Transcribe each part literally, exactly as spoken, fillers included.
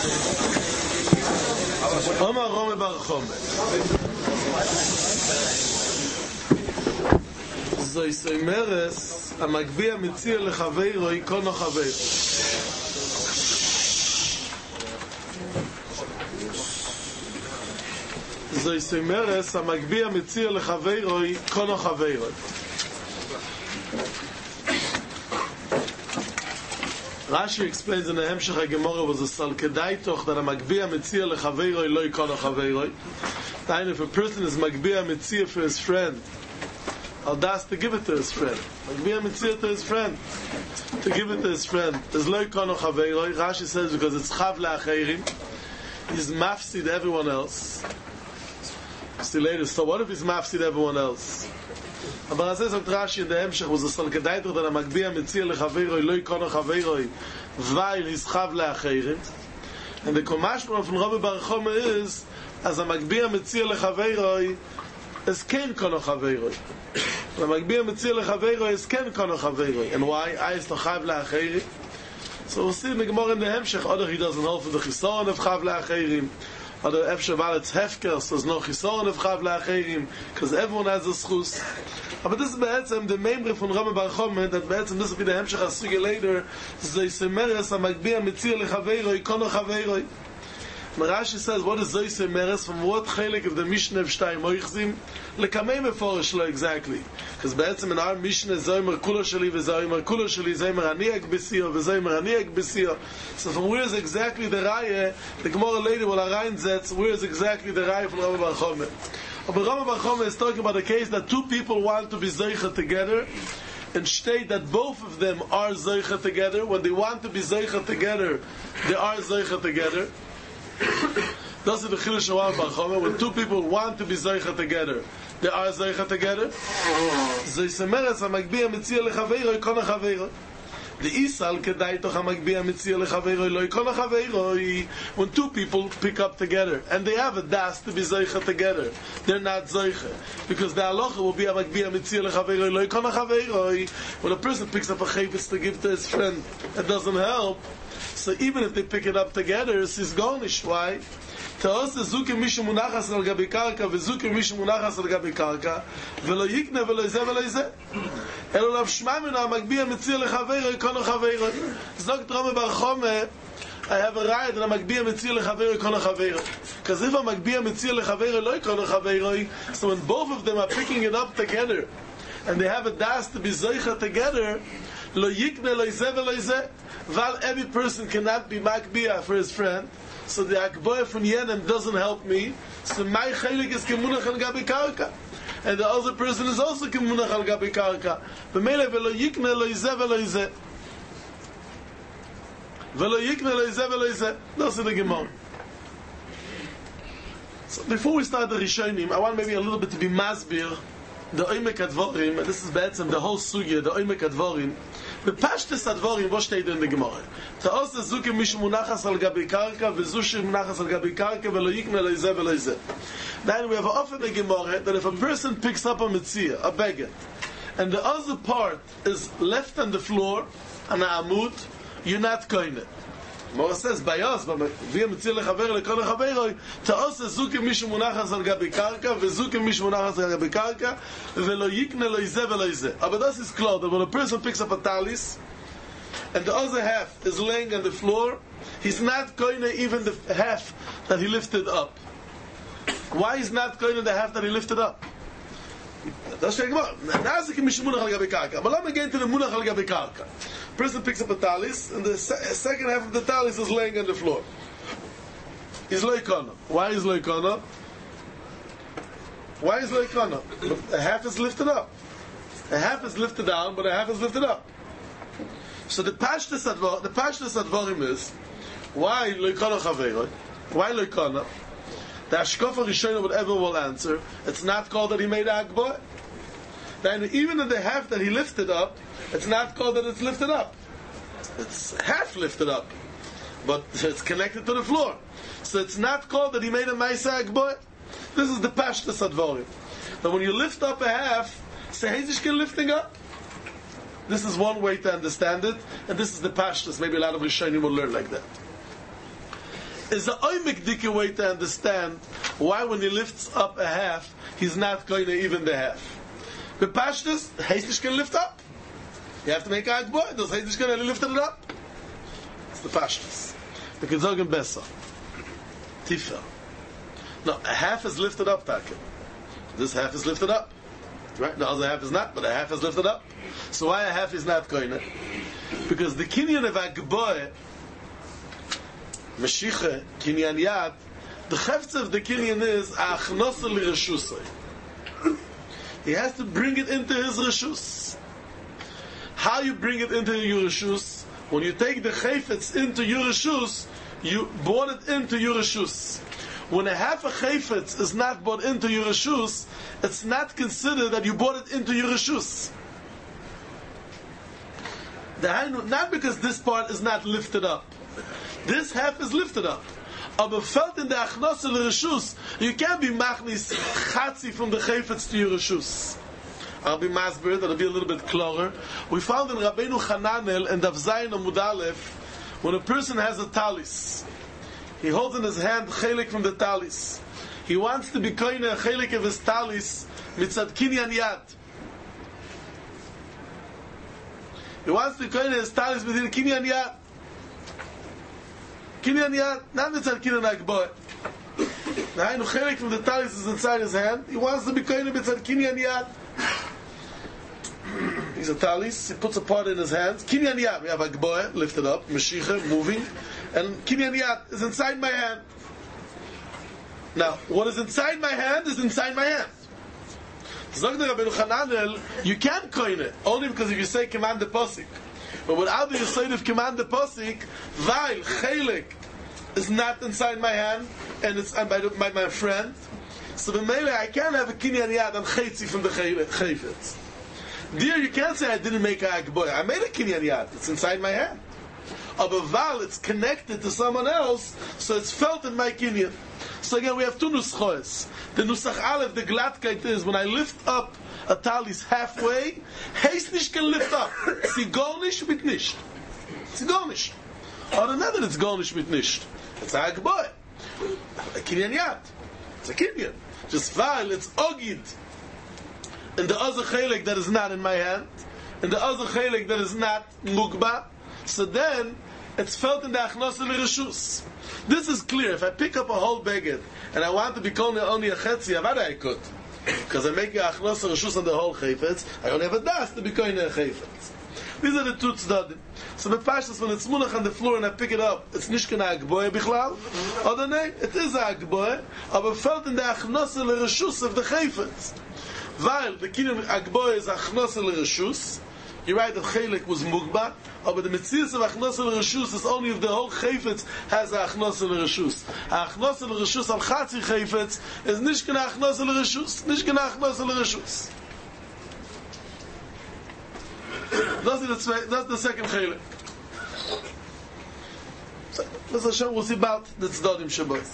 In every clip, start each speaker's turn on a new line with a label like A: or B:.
A: Omar Rome Bar Chome. זוי סוימרס, המגביע מציע לחברו, יקונו חבר. זוי סוימרס, המגביע מציע לחברו, יקונו חבר. Rashi explains in the Hemshech HaGemorah was a sal kedai toch that a magbia mitzia lechaveiroi lo yikono chaveiroi. And if a person is magbia mitzia for his friend, al das to give it to his friend. Magbia mitzia to his friend, to give it to his friend. Is lo yikono chaveiroi. Rashi says because it's chav le'acheirim. He's mafsid everyone else. See later. So what if he's mafsid everyone else? Aber as es Rashi in the Hemshech was a sal kedai toch that a magbia mitzia lechaveiroi lo yikono chaveiroi weil he's chav le'acheirim. And the komashma from Rabbi Bar Chome is as a magbia mitzia lechaveiroi is ken kono chaveiroi. The magbia mitzia lechaveiroi is ken kono chaveiroi. And why? I is chav le'acheirim. So we'll see in the Gemara in the Hemshech, other he doesn't hold for the chisaron of chav le'acheirim. Other efshe val it's hefker, so there's no chisaron of chav le'acheirim, because everyone has a schus. But this is be'etzem the memre from Rabbi Bar Chome that be'etzem this will be the Hemshech HaSugya later. Zoi semeres ha-magbia mitzia lechaveiroi kono chaveiroi. And Rashi says, what is Zoi semeres? From what chelik of the Mishnah of Shtayim Moichzim? Lekamei meforish lo exactly. Because be'etzem in our Mishnah Zoymer kula sheli v'zoymer kula sheli Zoymer aniyak b'siyah v'zoymer aniyak b'siyah. So from where is exactly the Raya? The Gemara later will reinsetz, where is exactly the Raya from Rabbi Bar Chome? But Rabbi Bar Chome is talking about a case that two people want to be Zoycha together and state that both of them are Zoycha together. When they want to be Zoycha together, they are Zoycha together. That's the Chilush of Rabbi Bar Chome. When two people want to be Zoycha together, they are Zoycha together. Zoi semeres ha-magbia mitzia lechaveiroi kono chaveiroi. The Isal kedai toch ha-magbia mitzia lechaveiroi lo yikono chaveiroi. When two people pick up together and they have a das to be Zoycha together, they're not Zoycha. Because the halacha will be ha-magbia mitzia lechaveiroi lo yikono chaveiroi. When a person picks up a chayvitz to give to his friend, it doesn't help. So even if they pick it up together, it's gonish. Why? Ta'os zukim mishu munachas al gabi karka v'zukim mishu munachas al gabi karka v'lo yikne v'lo yizeh v'lo yizeh elo lav shma minu ha-magbia mitzia lechaveiroi kono chaveiroi. Zog Rabbi Bar Chome, I have a right and ha-magbia mitzia lechaveiroi kono chaveiroi. Because if ha-magbia mitzia lechaveiroi lo kono chaveiroi, so when both of them are picking it up together and they have a das to be zoicha together, lo yikne lo yizeh v'lo yizeh, while every person cannot be magbia for his friend, so the akboy from Yenem doesn't help me, so my chelik is kemunach al gabi karka, and the other person is also kemunach al gabi karka. B'meile v'lo yikne lo yizeh v'lo yizeh v'lo yikne lo yizeh v'lo yizeh. That's in the Gemara. So before we start the Rishonim, I want maybe a little bit to be masbir the oimek advorim, and this is be'etzem the whole sugya, the oimek advorim. בפשטס הדבורים, בוא שתדע in the Gemara. תעוש זוקים מישהו מונחס על גבי קרקע, וזושי מונחס על גבי קרקע, ולא יקנה לא יזה ולא יזה. Then we have often in the Gemara that if a person picks up a mitzvah, a beggar, and the other part is left on the floor, on a amud, you're not going it. Gemara says, Bayos, v'yeh mitzvah lechaver lekol lechaveroi, ta'os zukim mishu munachas al gabi karka, v'zukim mishu munachas al gabi karka, v'lo yikne lo yizeh v'lo yizeh. But this is clear that when a person picks up a talis, and the other half is laying on the floor, he's not going to even the half that he lifted up. Why is not going to the half that he lifted up? That's the Gemara. Now zukim mishu munach al gabi karka. But let me get into the munach al gabi karka. Person picks up a talis, and the se- second half of the talis is laying on the floor. He's loikana. Why is loikana? Why is loikana? A half is lifted up. A half is lifted down, but a half is lifted up. So the pashtus advar, the pashtus advarim is why loikana chaveiroi? Why loikana? The ashkofa rishona, whatever will answer, it's not called that he made a akbar. Then even in the half that he lifted up, it's not called that it's lifted up. It's half lifted up, but it's connected to the floor. So it's not called that he made a Maisa Akboy. This is the Pashtas Advarim. That when you lift up a half, say Hezishkin lifting up. This is one way to understand it, and this is the Pashtas. Maybe a lot of Rishonim will learn like that. is the oimik dike way to understand why when he lifts up a half, he's not going to even the half. The pashtus, he's not going to lift up. You have to make a agboy, does he's not going to lift it up? It's the pashtus. The Kizogin Bessa. Tifa. No, a half is lifted up, Taka. This half is lifted up. Right? The other half is not, but a half is lifted up. So why a half is not going to? Because the kinyan of agboy, Mashiach, kinyan yad, the chefts of the kinyan is achnosa li reshusay. He has to bring it into his reshus. How you bring it into your reshus? When you take the chayfetz into your reshus, you brought it into your reshus. When a half a chayfetz is not brought into your reshus, it's not considered that you brought it into your reshus. Not because this part is not lifted up. This half is lifted up. Aber felt in the achnosa l'reshus, you can't be machnis chatzi from the chayfetz to your reshus. I'll be masbir, that'll be a little bit closer. We found in Rabbeinu Hananel and Daf Zayin Amud Aleph, when a person has a talis, he holds in his hand chelik from the talis. He wants to be koine a chelik of his talis mitzad kinyan yad. He wants to be koine his talis mitzad kinyan yad. Kinyan yad, not mitzad kinyan agboy. Now, no chelik from the talis is inside his hand. He wants to be koine mitzad kinyan yad. He's a talis, he puts a part in his hands. Kinyan yad, we have agboy, lifted up, meshicha, moving. And kinyan yad is inside my hand. Now, what is inside my hand is inside my hand. Zog the Rabbeinu Hananel, you can't coin it, only because if you say command the posik. But without the side of command the posik, weil chelik is not inside my hand, and it's by, by my friend. So b'meile I can't have a kinyan yad and chetzi from the chayfetz. Dear, you can't say I didn't make a agboy. I made a kinyan yad. It's inside my hand. Of a val, it's connected to someone else, so it's felt in my kinyan. So again, we have two nuschos. The nusach aleph, the glattkeit is when I lift up a talis halfway, heis nicht can lift up. Sie gar nicht mit nicht. Sie gar nicht. Or another, it's gar nicht mit nicht. It's a agboy. A kinyan yad. It's a kinyan. Just val, it's ogid. And the other chelik that is not in my hand, and the other chelik that is not mugba, so then it's felt in the achnosa l'reshus. This is clear. If I pick up a whole beged and I want to be calling only a chetzi, avad I could, because I make a achnosa l'reshus on the whole chayfetz. I only have a das to be calling a chayfetz. These are the two tzdadim. So the pashas, when it's munach on the floor and I pick it up, it's nishkan agboy bichlal. Or the name, it is agboy, but felt in the achnosa l'reshus of the chayfetz. While the kinyan agboy is achnosa l'reshus, you're right that chelik was mugba, but the metzias of achnosa l'reshus is only if the whole chayfetz has a achnosa l'reshus. Achnosa l'reshus al chatzi chayfetz is nishkan achnosa l'reshus, nishkan achnosa l'reshus. That's the, that's the second chelik. So, let's Hashem, we'll see about the tzdadim shabbos.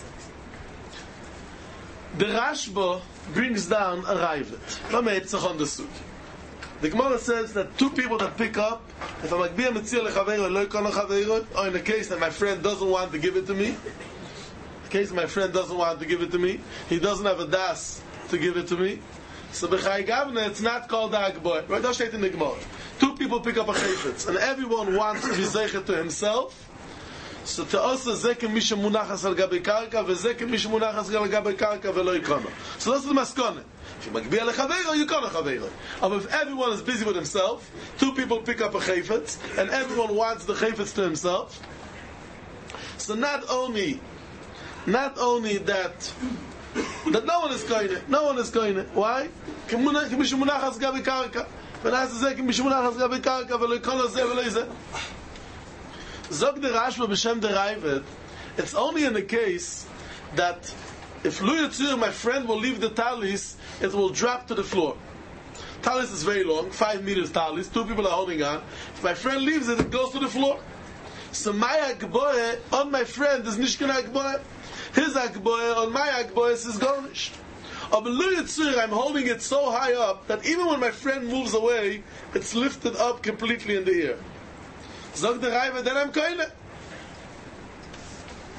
A: The Rashba brings down a rivet. Let me etzach on the suit. The Gemara says that two people that pick up, if I'm agbiya mitzia lechaveiro, lo yikon lechaveiro, or in the case that my friend doesn't want to give it to me, the case that my friend doesn't want to give it to me, he doesn't have a das to give it to me, so b'chai gavna, it's not called the agboy. Right, that's straight in the Gemara. Two people pick up a chayfetz, and everyone wants to be zeichet to himself, so to us, zekem misha munachas al gabi karka, vezekem misha munachas al gabi karka, velo yikono. So that's the maskone. If you magbiya lechaveiro, you call lechaveiro. But if everyone is busy with himself, two people pick up a chayfetz, and everyone wants the chayfetz to himself. So not only, not only that, that no one is going it, no one is going it. Why? Misha munachas gabi karka. Venas zekem misha munachas gabi karka, velo yikono ze velo ze. Zog the Rashba b'shem the Raivet, it's only in the case that if Lu Yitzur, my friend, will leave the talis, it will drop to the floor. Talis is very long, five meters talis, two people are holding on. If my friend leaves it, it goes to the floor. So my agboye on my friend is nishkan agboye. His agboye on my agboye is garnished. But Lu Yitzur, I'm holding it so high up that even when my friend moves away, it's lifted up completely in the air. Zog the Raiva, then I'm koine.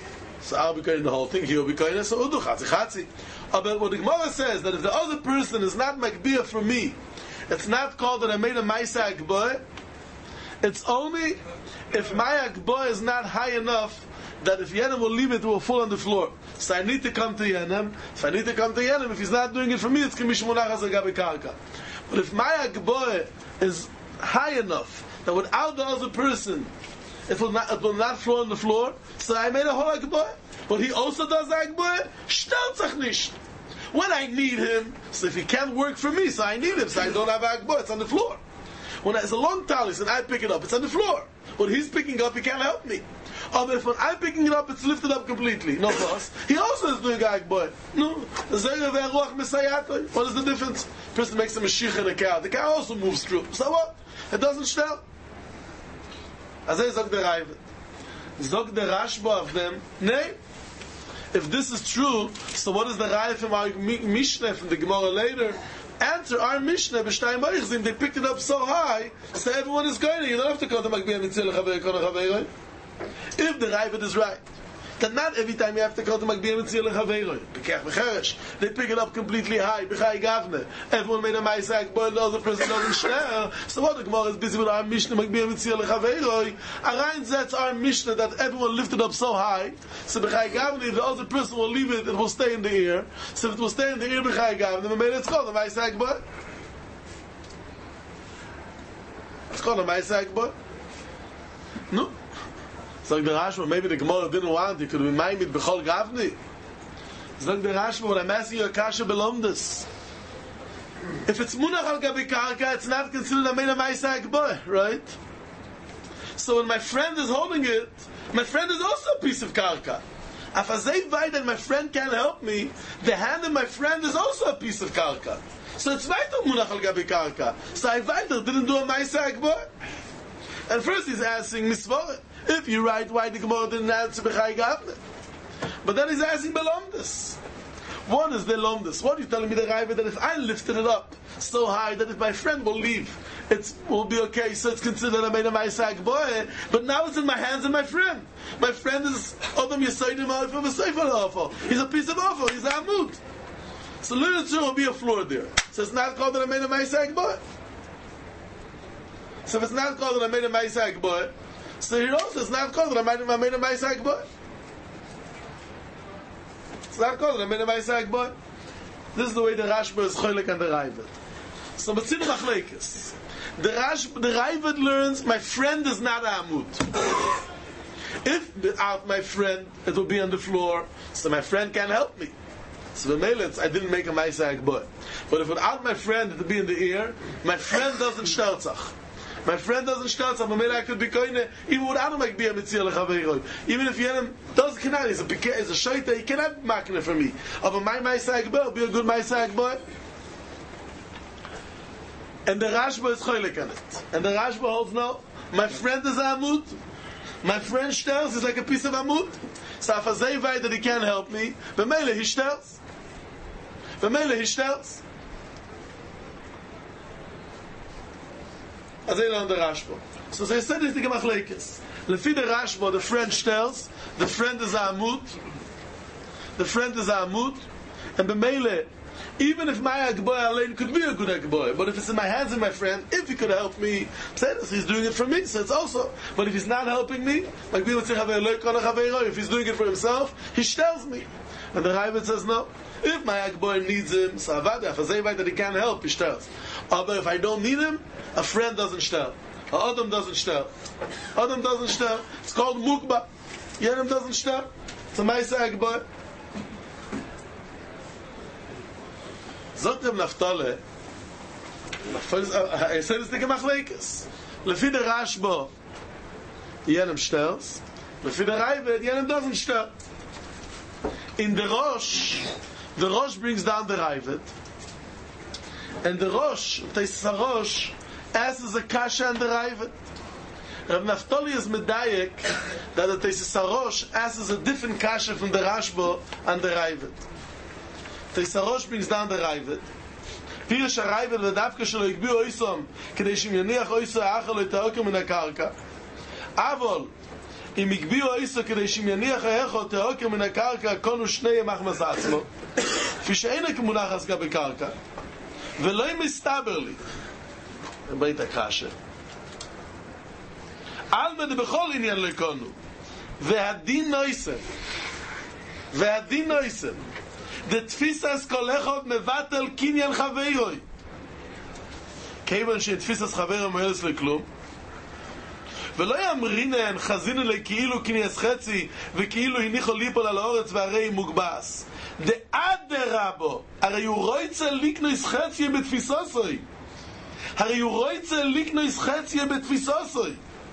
A: So I'll be koine the whole thing, he'll be koine, so udu chatzi chatzi. Uh, but what the Gemara says, that if the other person is not makbiyah for me, it's not called that I made a Maisa Akboy, it's only if my Akboy is not high enough that if Yenem will leave it, it will fall on the floor. So I need to come to Yenem. If I need to come to Yenem, if he's not doing it for me, it's Kemish Munachas Agabi Karka. But if my Akboy is high enough that without the other person, it will not, it will not fall on the floor, so I made a whole Akboy. But he also does Akboy, Shtelzach nicht. When I need him, so if he can't work for me, so I need him, so I don't have Akboy, it's on the floor. When it's a long talis and I pick it up, it's on the floor. When he's picking up, he can't help me. Or if when I'm picking it up, it's lifted up completely. No boss. He also is doing Akboy. No. What is the difference? The person makes a Mashiach in a cow. The cow also moves through. So what? It doesn't stell. As I zog the Raivet. Zog the Rashba of them. Nay. If this is true, so what is the Raya from our Mishnah from the Gemara later? Answer our Mishnah b'shtayim b'yichzim. They picked it up so high, so everyone is going. You don't have to come to Makbiyah Mitzil L'Chavei Kona Chavei. If the Raivet is right, that not every time you have to come to Makbiyah Mitzil L'Chavei. B'kech b'cheresh. They pick it up completely high. B'chai Gavne. Everyone made a Maisak, but the other person doesn't share. So what the Gemara is busy with our Mishnah Makbiyah Mitzil L'Chavei. Arayin that's our Mishnah that everyone lifted up so high. So b'chai Gavne, if the other person will leave it, it will stay in the ear. So if it will stay in the ear b'chai Gavne, then maybe it's called a Maisak, but it's called a Maisak, but no. Sag the Rashba, maybe the Gemara didn't want it. Could be made with Bechol Gavni. Sag the Rashba, when I'm asking you a kasha belong this. If it's Munach al Gabi Karka, it's not considered a Meina Maisa Akboy, right? So when my friend is holding it, my friend is also a piece of Karka. If I say that my friend can't help me, the hand of my friend is also a piece of Karka. So it's right on Munach al Gabi Karka. So I didn't do a Maisa Akboy. And first he's asking Misvah. If you're right, why the Gemara didn't answer B'chai Gavne? But then he's asking Belomdus. One is the Lomdus. What are you telling me, the Raiva, that if I lifted it up so high that if my friend will leave, it will be okay, so it's considered a Meina Maisak boy, but now it's in my hands and my friend. My friend is Adam Yesaydim Alfa V'Seifel Alfa. He's a piece of Alfa, he's a Amud. So literature will be a floor there. So it's not called a Meina Maisak boy. So if it's not called a Meina Maisak boy, so here also it's not called a Meina Maisak boy. It's not called a Meina Maisak boy. This is the way the Rashba is cholik and the Raivet. So but see the machlekes. The Rash, the Raivet learns my friend is not a Amud. If without my friend it will be on the floor, so my friend can't help me. So the melets I didn't make a Maisak boy. But if without my friend it will be in the ear, my friend doesn't stelzach. My friend doesn't start, so I could be koine, even without him, be a mitzvah lechaveiroi. Even if Yenem does cannot, he's a he's a shaita, he cannot mark it for me. But my Maisa Akboy, be a good Maisa Akboy. And the Rashba is choylek on it. And the Rashba holds no, my friend is a Amud, my friend shtels, is like a piece of Amud. So if I say that he can't help me, b'meile he shtels. B'meile he shtels. As I learned the Rashba. So they said it's the Gemachlekes. Lefi the Rashba, the friend tells, the friend is a Amud, the friend is a Amud, and b'meile, even if my Akboy alone could be a good Akboy, but if it's in my hands and my friend, if he could help me, he's doing it for me, so it's also, but if he's not helping me, like we would say, if he's doing it for himself, he tells me. And the Raivet says no. If my Akboy needs him, so avada, if I say that he can't help, he tells. But if I don't need him, a friend doesn't shtel. A Adam doesn't shtel. Adam doesn't shtel. It's called Mukba. Yenem doesn't shtel. It's a Maisa Akboy. Zogt him Naftale. I said it's the Gemachlekes. Lefi the Rashba, Yenem shtels. Lefi the Raivet, Yenem doesn't shtel. In the Rosh, the Rosh brings down the Raivet. And the Rosh, Teisas HaRosh, asks a kasha and the Raivet. Rav Naftali is medayek that the Teisas HaRosh asks a different kasha from the Rashba and the Raivet. Teisas HaRosh brings down the Raivet. Pirish HaRaivet v'davka shelo yigbiu oisom kedei shim yaniach oiso ha'achal lo yitaokem min ha'karka. Avol, אם הגביאו איסו כדי שימניח האחו תעוקר מן הקרקע קונו שני ימח מסע עצמו כפי שאין כמונח עסקה בקרקע ולא מסתבר לי ברית הקשה אלמד בכל עניין לקונו והדין נויסן והדין נויסן דתפיסס כל אחד מבטל קניין חברוי כיוון שתפיסס חברוי מועלס לכלום ולא יאמרינן חזינו לי כאילו כניס חצי וכאילו הניחו ליפול על האורץ והרי מוגבס דאדרבו הרי הוא רויצה ליקנויס חצי בתפיסוסוי הרי הוא רויצה ליקנויס חצי בתפיסוסוי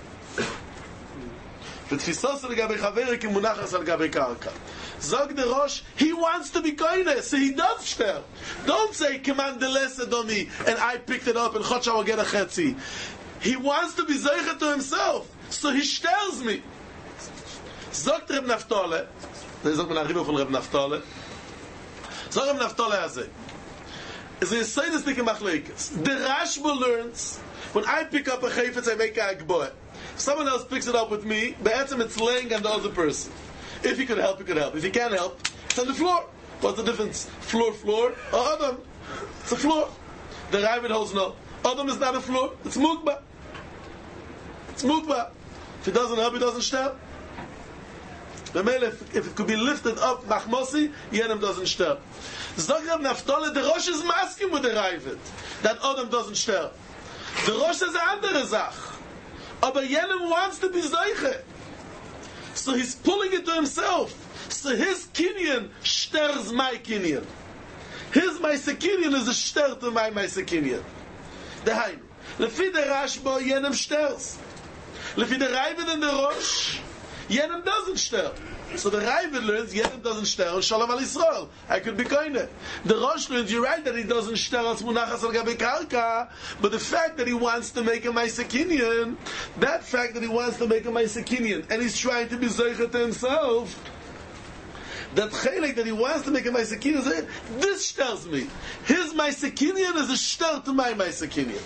A: בתפיסוסוי לגבי חברי כמונחס על גבי קרקע זוג דרוש he wants to be kindness so he does shter don't say command the lesson on me and I picked it up and chotcha will get a chetzi he wants to be zeicher to himself so he shters me zog Reb Naftale das sagt man arriba von Reb Naftale zog Reb Naftale הזה is a sadistic machlekes the Rashba learns when I pick up a chayfetz I make a agboah someone else picks it up with me be'etzem it's laying on the other person if he could help he could help if he can't help it's on the floor what's the difference floor floor or Adam it's a floor the Ravid holds no Adam is not a floor it's mukba it's mukba if it doesn't help he doesn't sterb the male if, if it could be lifted up machmosi yenem doesn't sterb Zog Reb Naftale the Rosh is masking with the Ravid that Adam doesn't sterb the Rosh is a andere Sach aber jenem wants to be zeiche so he's pulling it to himself so his kinyan sters my kinyan his my kinyan is a ster to my my kinyan the hain lefi the Rashba jenem sters lefi the Ravid and the Rosh jenem doesn't ster so the Ravid learns jenem doesn't ster shalom al Yisrael I could be koine the Rosh learns you're right that he doesn't ster as munachas al gabi karka but the fact that he wants to make a ma'asekinyan that fact that he wants to make a ma'asekinyan and he's trying to be zeicher to himself that chelik that he wants to make a ma'asekinyan this sters me his ma'asekinyan is a ster to my ma'asekinyan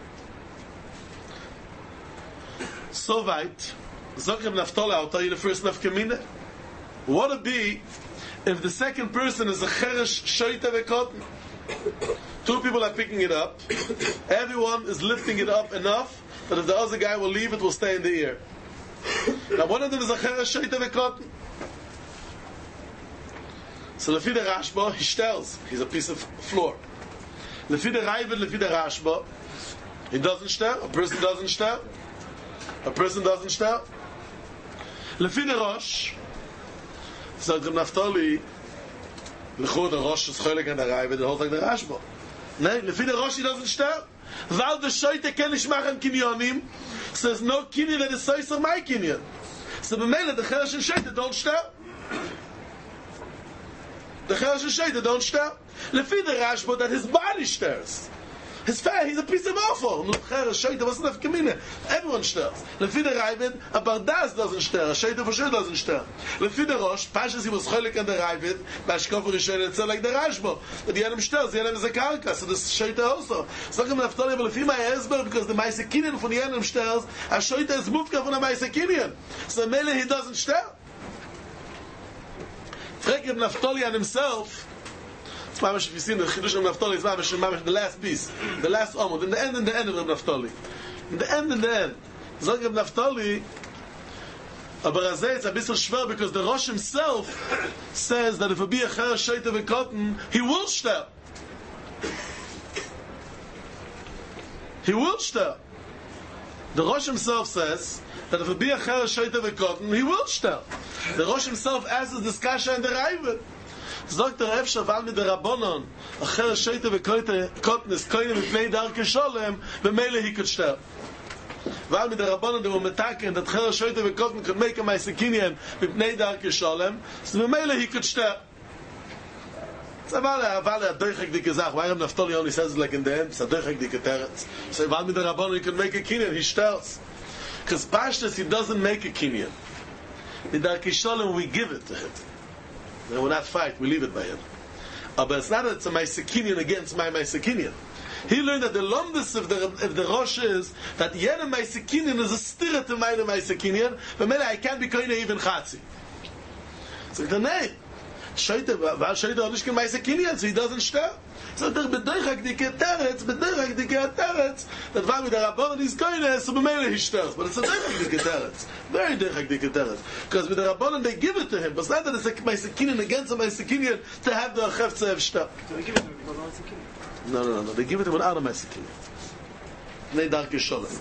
A: so weit Zog Reb Naftale I'll tell you the first nafkamina what would be if the second person is a cheresh shoyta vekotten two people are picking it up everyone is lifting it up enough that if the other guy will leave it will stay in the air now one of them is a cheresh shoyta vekotten so lefi the Rashba he stells he's a piece of floor lefi the Ravid lefi the Rashba he doesn't stel a person doesn't stel a person doesn't stel lefi the Rosh sagt Reb Naftali lechut the Rosh is cholik and the Ravid the whole thing the Rashba nein lefi the Rosh he doesn't stel weil the shoyte ken nicht machen kinyonim so there's no kinyan that is size of my kinyan so b'meila the cheresh and shoyte don't stel the cheresh and shoyte don't stel lefi the Rashba that his body stirs his fat, he's a piece of awful. No cheresh shoyte wasn't enough kamina. Everyone stirs. Lefi the Ravid, a bardas doesn't stir. A shoyte for sure doesn't stir. Lefi the Rosh, Pashas he was cholik on the Ravid. Bashkof Rishon it's like the Rashba. But the Yenem stirs. The Yenem is a karka. So the shoyte also. So come Naftali, but lefi my Esber because the Ma'asekinian from the Yenem stirs. A shoyte is mufka from the Ma'asekinian. So mele he doesn't stir. Frek Reb Naftali on himself. Mamash, if you see the Chidush of Naftali, it's Mamash, Mamash, the last piece, the last Omud, in the end, in the end of Reb Naftali. In the end, in the end. Zog Reb Naftali, aber Razeh, it's a bit schwer because the Rosh himself says that if it be a cheresh shoyte vekotten, he will shter. He will shter. The Rosh himself says that if it be a cheresh shoyte vekotten, he will shter. The Rosh himself asks this kasha in the Ravid. Sagt der Reb Shaval mit der Rabbonon acher shoyte vekotten is koine mit pnei darke sholem b'meile he could ster weil mit der Rabbonon dem metaken that acher shoyte vekotten could make a ma'asekinyan mit pnei darke sholem so b'meile he could ster so weil er weil er durchig dike sag why Reb Naftali only says it like in the end so durchig dike teretz so weil mit der Rabbonon he could make a kinyan he sters because pashtas he doesn't make a kinyan mit darke sholem we give it to him. They will not fight, we leave it by him. Uh, but it's not that it's a Ma'asekinian against my Ma'asekinian. He learned that the lumdus of the of the Rosh is that Yenem Maisekinian is a stirrer to Meinem Maisekinian, but maybe I can't be koine even Chatzi. So the name. Shoyte, weil Shoyte auch nicht kein Maisekinian, so he doesn't sterben. So der Bedoichak dike Teretz, Bedoichak dike Teretz, that war with the Rabbanon is koine, so b'meile he sterben. But it's a Doichak dike Teretz. Very Doichak dike Teretz. Because with the Rabbanon they give it to him, but it's not that it's a Maisekinian against a Maisekinian to have the Chefze of sterben.
B: So they give it to him because of Maisekinian.
A: No, no, no, no. They give it to an other Maisekinian. Nei Darke Sholem.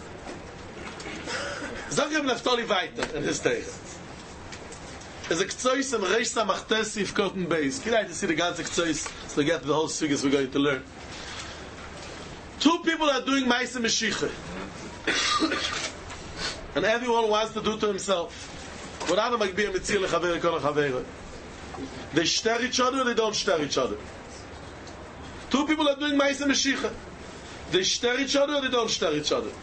A: Sag ihm Naftali weiter in his Teich. Is a Kzois im Reish Samachtes Yif Koten Beis. Can I see the ganze Kzois so to get the whole figures we're going to learn? Two people are doing Maise Meshicha. And everyone wants to do to himself. Without a Magbir Mitzir Lechaver Ekon HaChaver. They stare each other or they don't stare each other. Two people are doing Maise Meshicha. They stare each other or they don't stare each other.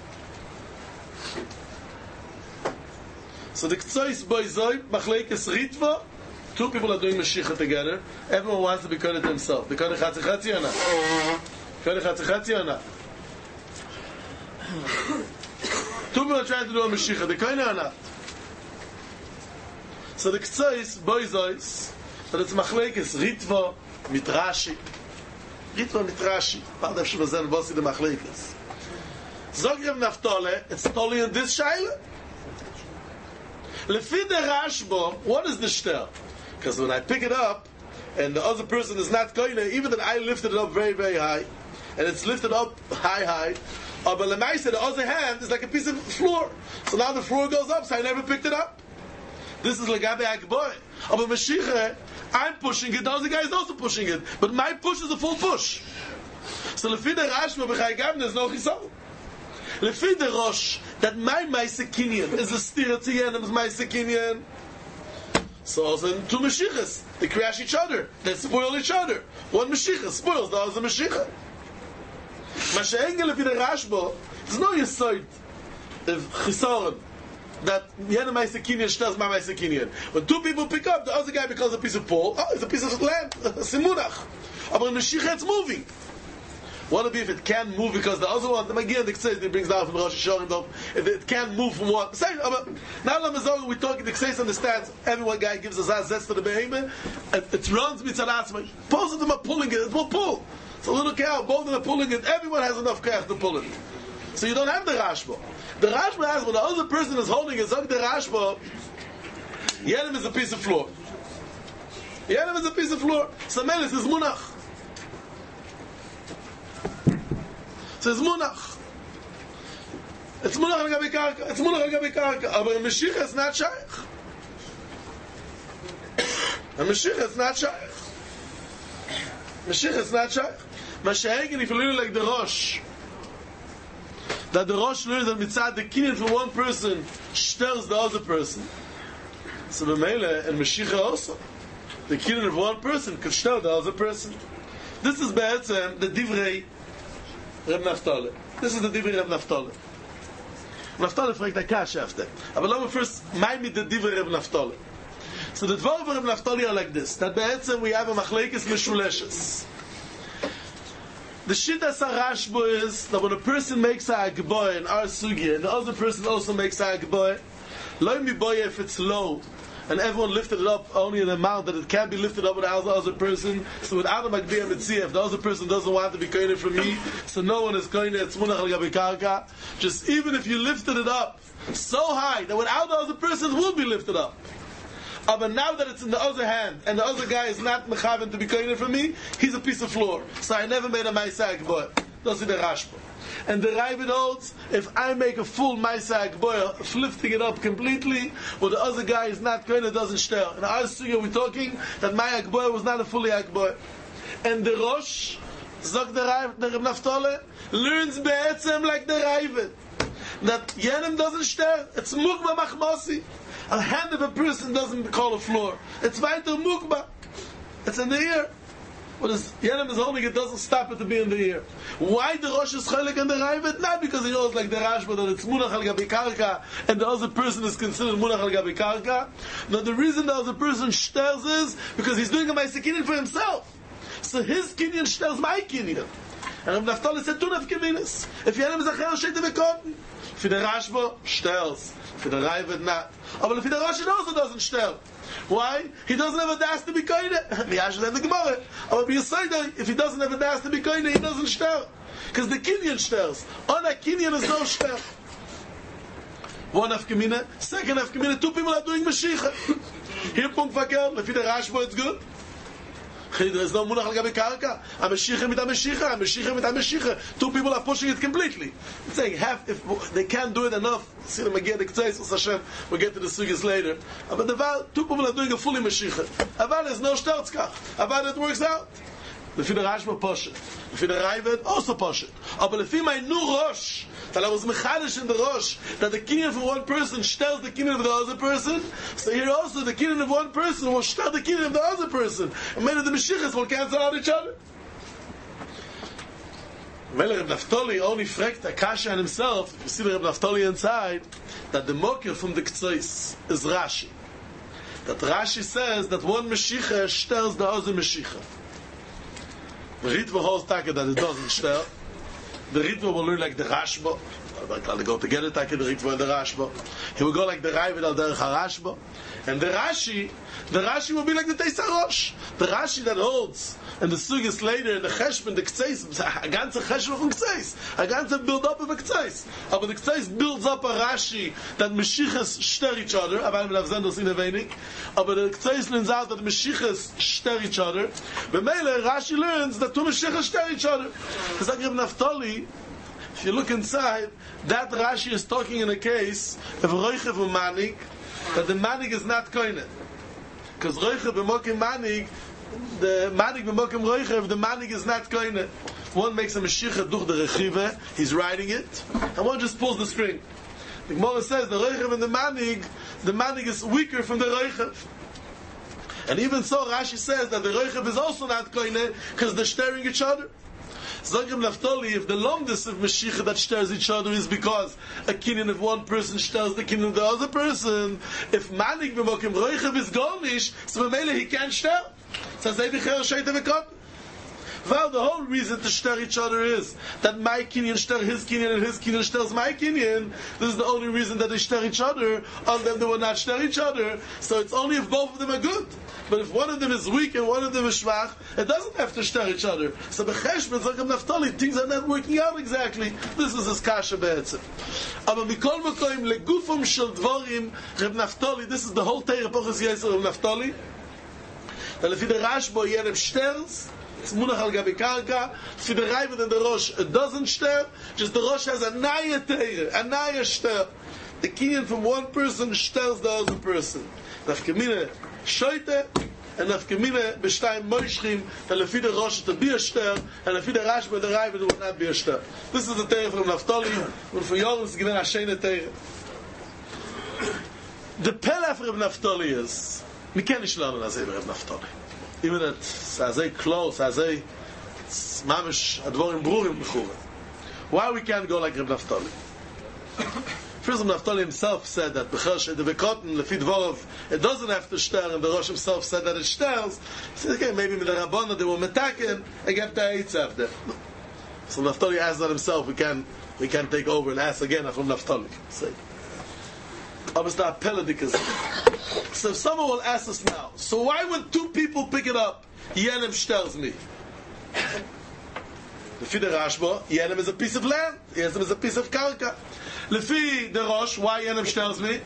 A: So the Ktsois Boizoi, Machleikes Ritva, two people are doing Meshicha together. Everyone wants to be Koine to himself. Be Koine Chatzi Chatzi or not? Koine Chatzi Chatzi or not? Two people are trying to do a Meshicha. They Koine or not? So the Ktsois Boizoi, that it's Machleikes Ritva, Mitrashi. Ritva Mitrashi. Part of Shvazen Bossi the Machleikes. Zogrev Naftole, it's totally in this Shaila. Lefi the Rashba, what is the shtel? Because when I pick it up, and the other person is not going to, even that I lifted it up very, very high, and it's lifted up high, high, uh, but Lemaise, the other hand is like a piece of floor. So now the floor goes up, so I never picked it up. This is Legabe Akboy. But Mashiach, I'm pushing it, the other guy is also pushing it. But my push is a full push. So Lefi the Rashba, B'chai Gavne, there's no chisol. Lefi the Rosh, that my Maisekinian is a stira to Yenem's Maisekinian. So also in two Meshichas, they crash each other, they spoil each other. One Meshicha spoils the other Meshicha. Masha'engel lefi the Rashba, there's no Yesod of Chisaron that Yenem Maisekinian shtels my Maisekinian. When two people pick up, the other guy becomes a piece of pole. Oh, it's a piece of land, a simunach. But in Meshicha it's moving. What would be if it can't move because the other one, again, the Kseis, it brings down from Rosh Hashanah, if it can't move from one. Now, Lamazog, we talk, the Kseis understands, everyone guy gives us zest to the behemoth, and it runs mitzalatzma. Both of them are pulling it, it will pull. It's a little cow, both of them are pulling it, everyone has enough cash to pull it. So you don't have the Rashba. The Rashba has, when the other person is holding it, Zog the Rashba, Yenem is a piece of floor. Yenem is a piece of floor. Samelis is Munach. It's Munach. It's Munach al Gabi Karka. It's Munach al Gabi Karka. But Mashiach is not Shaykh. And Mashiach is not Shaykh. Mashiach is not Shaykh. Mashiach, if you learn like the Rosh, that the Rosh learns that mitzad the kinyan from one person stirs the other person. So the Mele and Mashiach also, the kinyan of one person could stir the other person. This is be'etzem the divrei Reb Naftali. This is the Divrei Reb Naftali. Naftali fragt a kash after. Aber let me first mind me the Divrei Reb Naftali. So the Dvar of Reb Naftali are like this. That be'etzem we have a Machlekes Meshuleshes. The Shita Sarashbo is that when a person makes a Agboy in our Sugi and the other person also makes a Agboy, lo mi boy if it's low, and everyone lifted it up only in an amount that it can't be lifted up without the other person. So without a Magbiya Mitzia, if the other person doesn't want to be koine from me, so no one is koine, it's Munach al Gabi Karka. Just even if you lifted it up so high that without the other person it will be lifted up. Uh, but now that it's in the other hand, and the other guy is not mechaven to be koine from me, he's a piece of floor. So I never made a Maisa Agboy. That's the Rashba. And the Ravid holds, if I make a full Maisa Agboy, lifting it up completely, well the other guy is not going, it doesn't stir. In our studio we're talking that my Agboy was not a fully Agboy. And the Rosh, Zog the Ravid, the Reb Naftali, learns be'etzem like the Ravid. That Yenem doesn't stir, it's Mukba Machmosi. A hand of a person doesn't call a floor. It's weiter Mukba. It's in the ear. What is Yenem is holding, it doesn't stop it to be in the ear. Why the Rosh is Chelek and the Ravid? Not because he knows like the Rashba that it's Munach al Gabi Karka and the other person is considered Munach al Gabi Karka. No, the reason the other person shters is because he's doing a Maisa Kinyan for himself. So his Kinyan shters my Kinyan. And Rav Naftali said two nafkaminas. If Yenem is acher sheite vekotten, for the Rashba, stells. For the Ravid, not. But if the Rashi also doesn't stel. Why? He doesn't have a das to be koine. The Ash is in the Gemara. But if he doesn't have a das to be koine, he doesn't stel. Because the Kinyan stels. On a Kinyan is no stel. One nafkamina. Second nafkamina, two people are doing Mashiach. Here, Punkt Vaker, if the Rashba, it's good. There is no munach al gabi karka. A Mashiach mit a Mashiach, a Mashiach mit a Mashiach. Two people are pushing it completely. I'm saying half, if they can't do it enough, see them again, the K'tzais, Hashem, we'll get to the sugis later. But the Val, two people are doing a fully Mashiach. Aval, there's no shtertzkach. Aval, it works out. Lefi the Rashba Poshet. Lefi the Ravid also Poshet. But lefi my new Rosh, that I was mechadish in the Rosh, that the kinyan for one person stells the kinyan of the other person, so here also the kinyan of one person will stel the kinyan of the other person. And many of the Mashiachas will cancel out each other. Melech Reb Naftali only fragt Akasha and himself, if you see the Reb Naftali inside, that the mokir from the K'tzais is Rashi. That Rashi says that one Mashiach stells the other Mashiach. The Ritva holds taka that it doesn't stel. The Ritva will learn like the Rashba. They go together, taka the Ritva and the Rashba. He will go like the Ravid al derech HaRashba. And the Rashi, the Rashi will be like the Teisar Rosh. The Rashi that holds, and the Sugis later, the Cheshbon, the K'tzais, a ganze Cheshbon from K'tzais, a ganze build up of a K'tzais. But the K'tzais builds up a Rashi that Mashiachas shter each other, aber wir haben das in der wenig, aber the K'tzais learns out that Mashiachas shter each other, but Mele, Rashi learns that two Mashiachas shter each other. Because like Reb Naftali, if you look inside, that Rashi is talking in a case of Roichev and Manik, that the Manik is not koine. Because Roichev b'mokim Manik, the Manik b'mokim Roichev, the Manik is not koine. One makes a Mashiach durch the Rechive, he's riding it, and one just pulls the string. The Gemara says the Roichev and the Manik, the Manik is weaker from the Roichev. And even so, Rashi says that the Roichev is also not koine, because they're staring each other. Zogim Naftali, if the longest of Mashiach that stirs each other is because a kinyan of one person stirs the kinyan of the other person, if Manik b'mokim Roichev is Gornish, so Mamele he can't stir. So say B'cher Sheite V'kot. Well, the whole reason to stir each other is that my kinyan stir his kinyan and his kinyan stirs my kinyan. This is the only reason that they stir each other. On them they will not stir each other. So it's only if both of them are good. But if one of them is weak and one of them is schwach, it doesn't have to stir each other. So b'cheshbon, Zogam Naftali, things are not working out exactly. This is his kasha be'etzim. Aber mikol makoim legufam shel dvorim, Reb Naftali, this is the whole Teirah Pochos Yisrael of Naftali, that lefi the Rashba yenem shters, it's munach al gabi karka, lefi the Ravid and the Rosh, it doesn't stir, just the Rosh has a naya Teirah, a naya shter. The kinyan from one person stirs the other person. Nafkamina Shoite, and Nafkamina B'shtayim Moishchim, and lefi the Rosh to be a shter, and lefi the Rashba and the Ravid will not be a shter. This is the Teirah from Naftali, and for Yorim is given a Shena Teirah. The Pelaf of Naftali is, we can't learn as Reb Naftali. Even that, as they close, as they, mamish, advorim brurim b'chura. Why we can't go like Reb Naftali? First, Naftali himself said that B'cher Sheite V'kotten, Lefi Dvorov, it doesn't have to stir, and the Rosh himself said that it stirs. He said, okay, maybe with the Rabbana they will metaken, and get the Eitz after. So Naftali asked that himself, we can we can take over and ask again from Naftali. Say. So if someone will ask us now, so why when two people pick it up, Yenem shters me? Lefi the Rashba, Yenem is a piece of land, Yenem is a piece of karka. Lefi the Rosh, why Yenem shters me?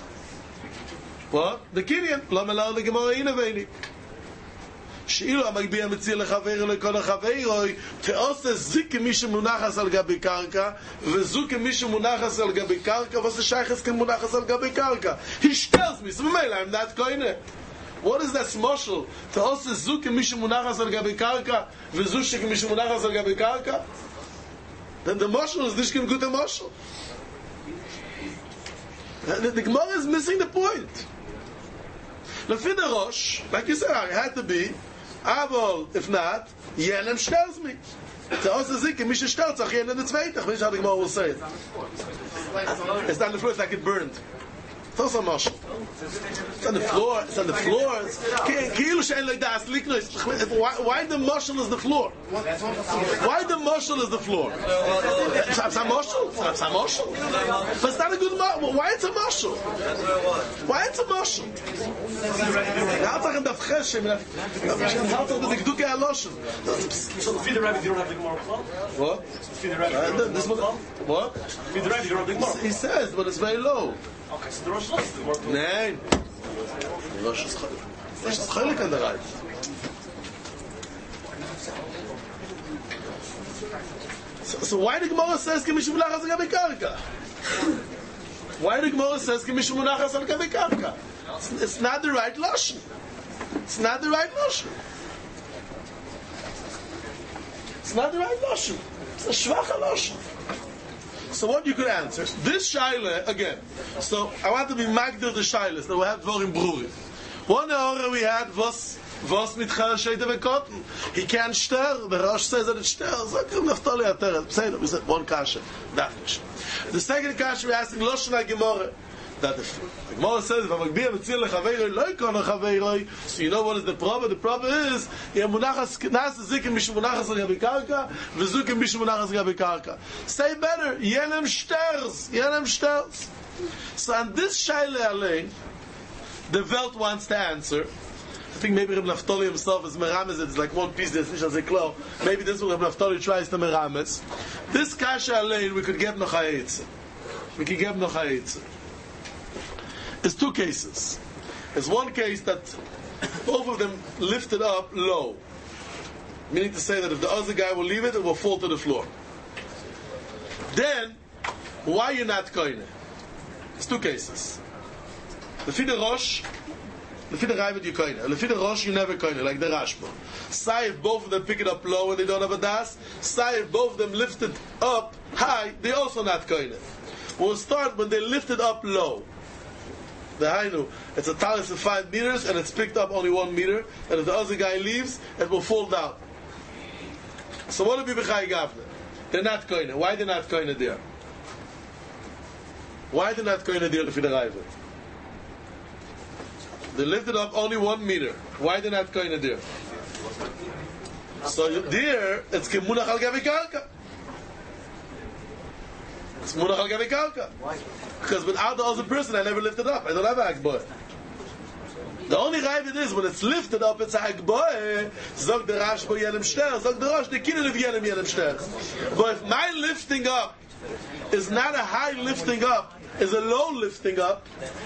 A: What? The Kinyan. Lo melao the Gemara inaveni. שאילו המגביה מציע לחבר אלוהי כל החברוי תעושה זיק כמי שמונחס על גבי קרקע וזו כמי שמונחס על גבי קרקע ועושה שייכס כמונחס על גבי קרקע. He tells me, so ממילא, I'm not going to. What is that smoshel? תעושה זו כמי שמונחס על גבי קרקע וזו שכמי שמונחס על גבי קרקע? Then the moshel is nicht good moshel. The, the Gemara is missing the point. Lefi the Rosh, like you said, it had to be Avol, if not, Yenem shters me. To us is it, Misha shters, Ach Yenem the Zweitach. Misha how the Gemara will say it. It's not the floor, it's like it burned. It's also a moshel. It's on the floor. It's on the floor. Ki'ilu she'en lo das liknos. Why why the mushal is the floor? Why the mushal is the floor? It's a mushal. It's a mushal. But it's not a good mushal. Why it's a mushal? Why it's a mushal? Now talking about cheshem. Now talking about the gduke haloshen.
B: So the feed the rabbit, you don't have the Gemara club?
A: What?
B: Feed the rabbit, you
A: Uh,
B: don't have the
A: this
B: Gemara
A: one,
B: club?
A: what?
B: Feed the rabbit, you don't have the Gemara.
A: He says, but it's very low.
B: Okay, so the Rosh loves the Gemara club.
A: Nein. Rosh is chaylik. Rosh is chaylik on the right. So, so why the Gemara says ki mishu munachas al gabi karka? Why the Gemara says ki mishu munachas al gabi karka? It's, it's not the right lashon. It's not the right lashon. It's not the right lashon. It's a shvacha lashon. So what you could answer, this shaila, again, so I want to be magdil the shailas, that we have dvorim brurim. One hour we had, was, was mit chal sheite vekotten. He can't stir, the Rosh says that it stirs. So come naftali ateret. Say that we said one kasha, that much. The second kasha we asked in Loshon HaGemorah, that the, the Gemara says, if I'm a b'ir mitzir lechaveiroi, lo yikon lechaveiroi, so you know what is the problem? The problem is, yeh munachas, nas zikim mishu munachas al gabi karka, v'zukim mishu munachas al gabi karka. Say better, yenem shters, yenem shters. So on this shaila alein, the Welt wants to answer. I think maybe Reb Naftali himself is merames, it's like one piece that's nicht as a klo. Maybe this is what Reb Naftali tries to merames. This kasha alein, we could get noch ha'etze. We could get noch ha'etze. It's two cases. It's one case that both of them lifted up low. Meaning to say that if the other guy will leave it, it will fall to the floor. Then, why you not koine? It's two cases. Lefi the Rosh, lefi the Raivet you koine. Lefi the Rosh you never koine, like the Rashba. Say if both of them pick it up low and they don't have a das. Say if both of them lift it up high, they also not koine. We'll start when they lift it up low. The Hainu, it's a talis of five meters and it's picked up only one meter, and if the other guy leaves, it will fall down. So what will be b'chai gavne? They're not koine. Why they're not koine there? Why they're not koine there for the Raivet? They lifted up only one meter. Why they're not koine there? So there, it's kemunach al gabi karka. It's munach al gabi karka. Because without the other person, I never lifted up. I don't have a hakboy. The only Raivet is when it's lifted up, it's a hakboy. Zog the Rash bo yenem shter. Zog the Rosh the kidden of yenem yenem shter. But if my lifting up is not a high lifting up, is a low lifting up,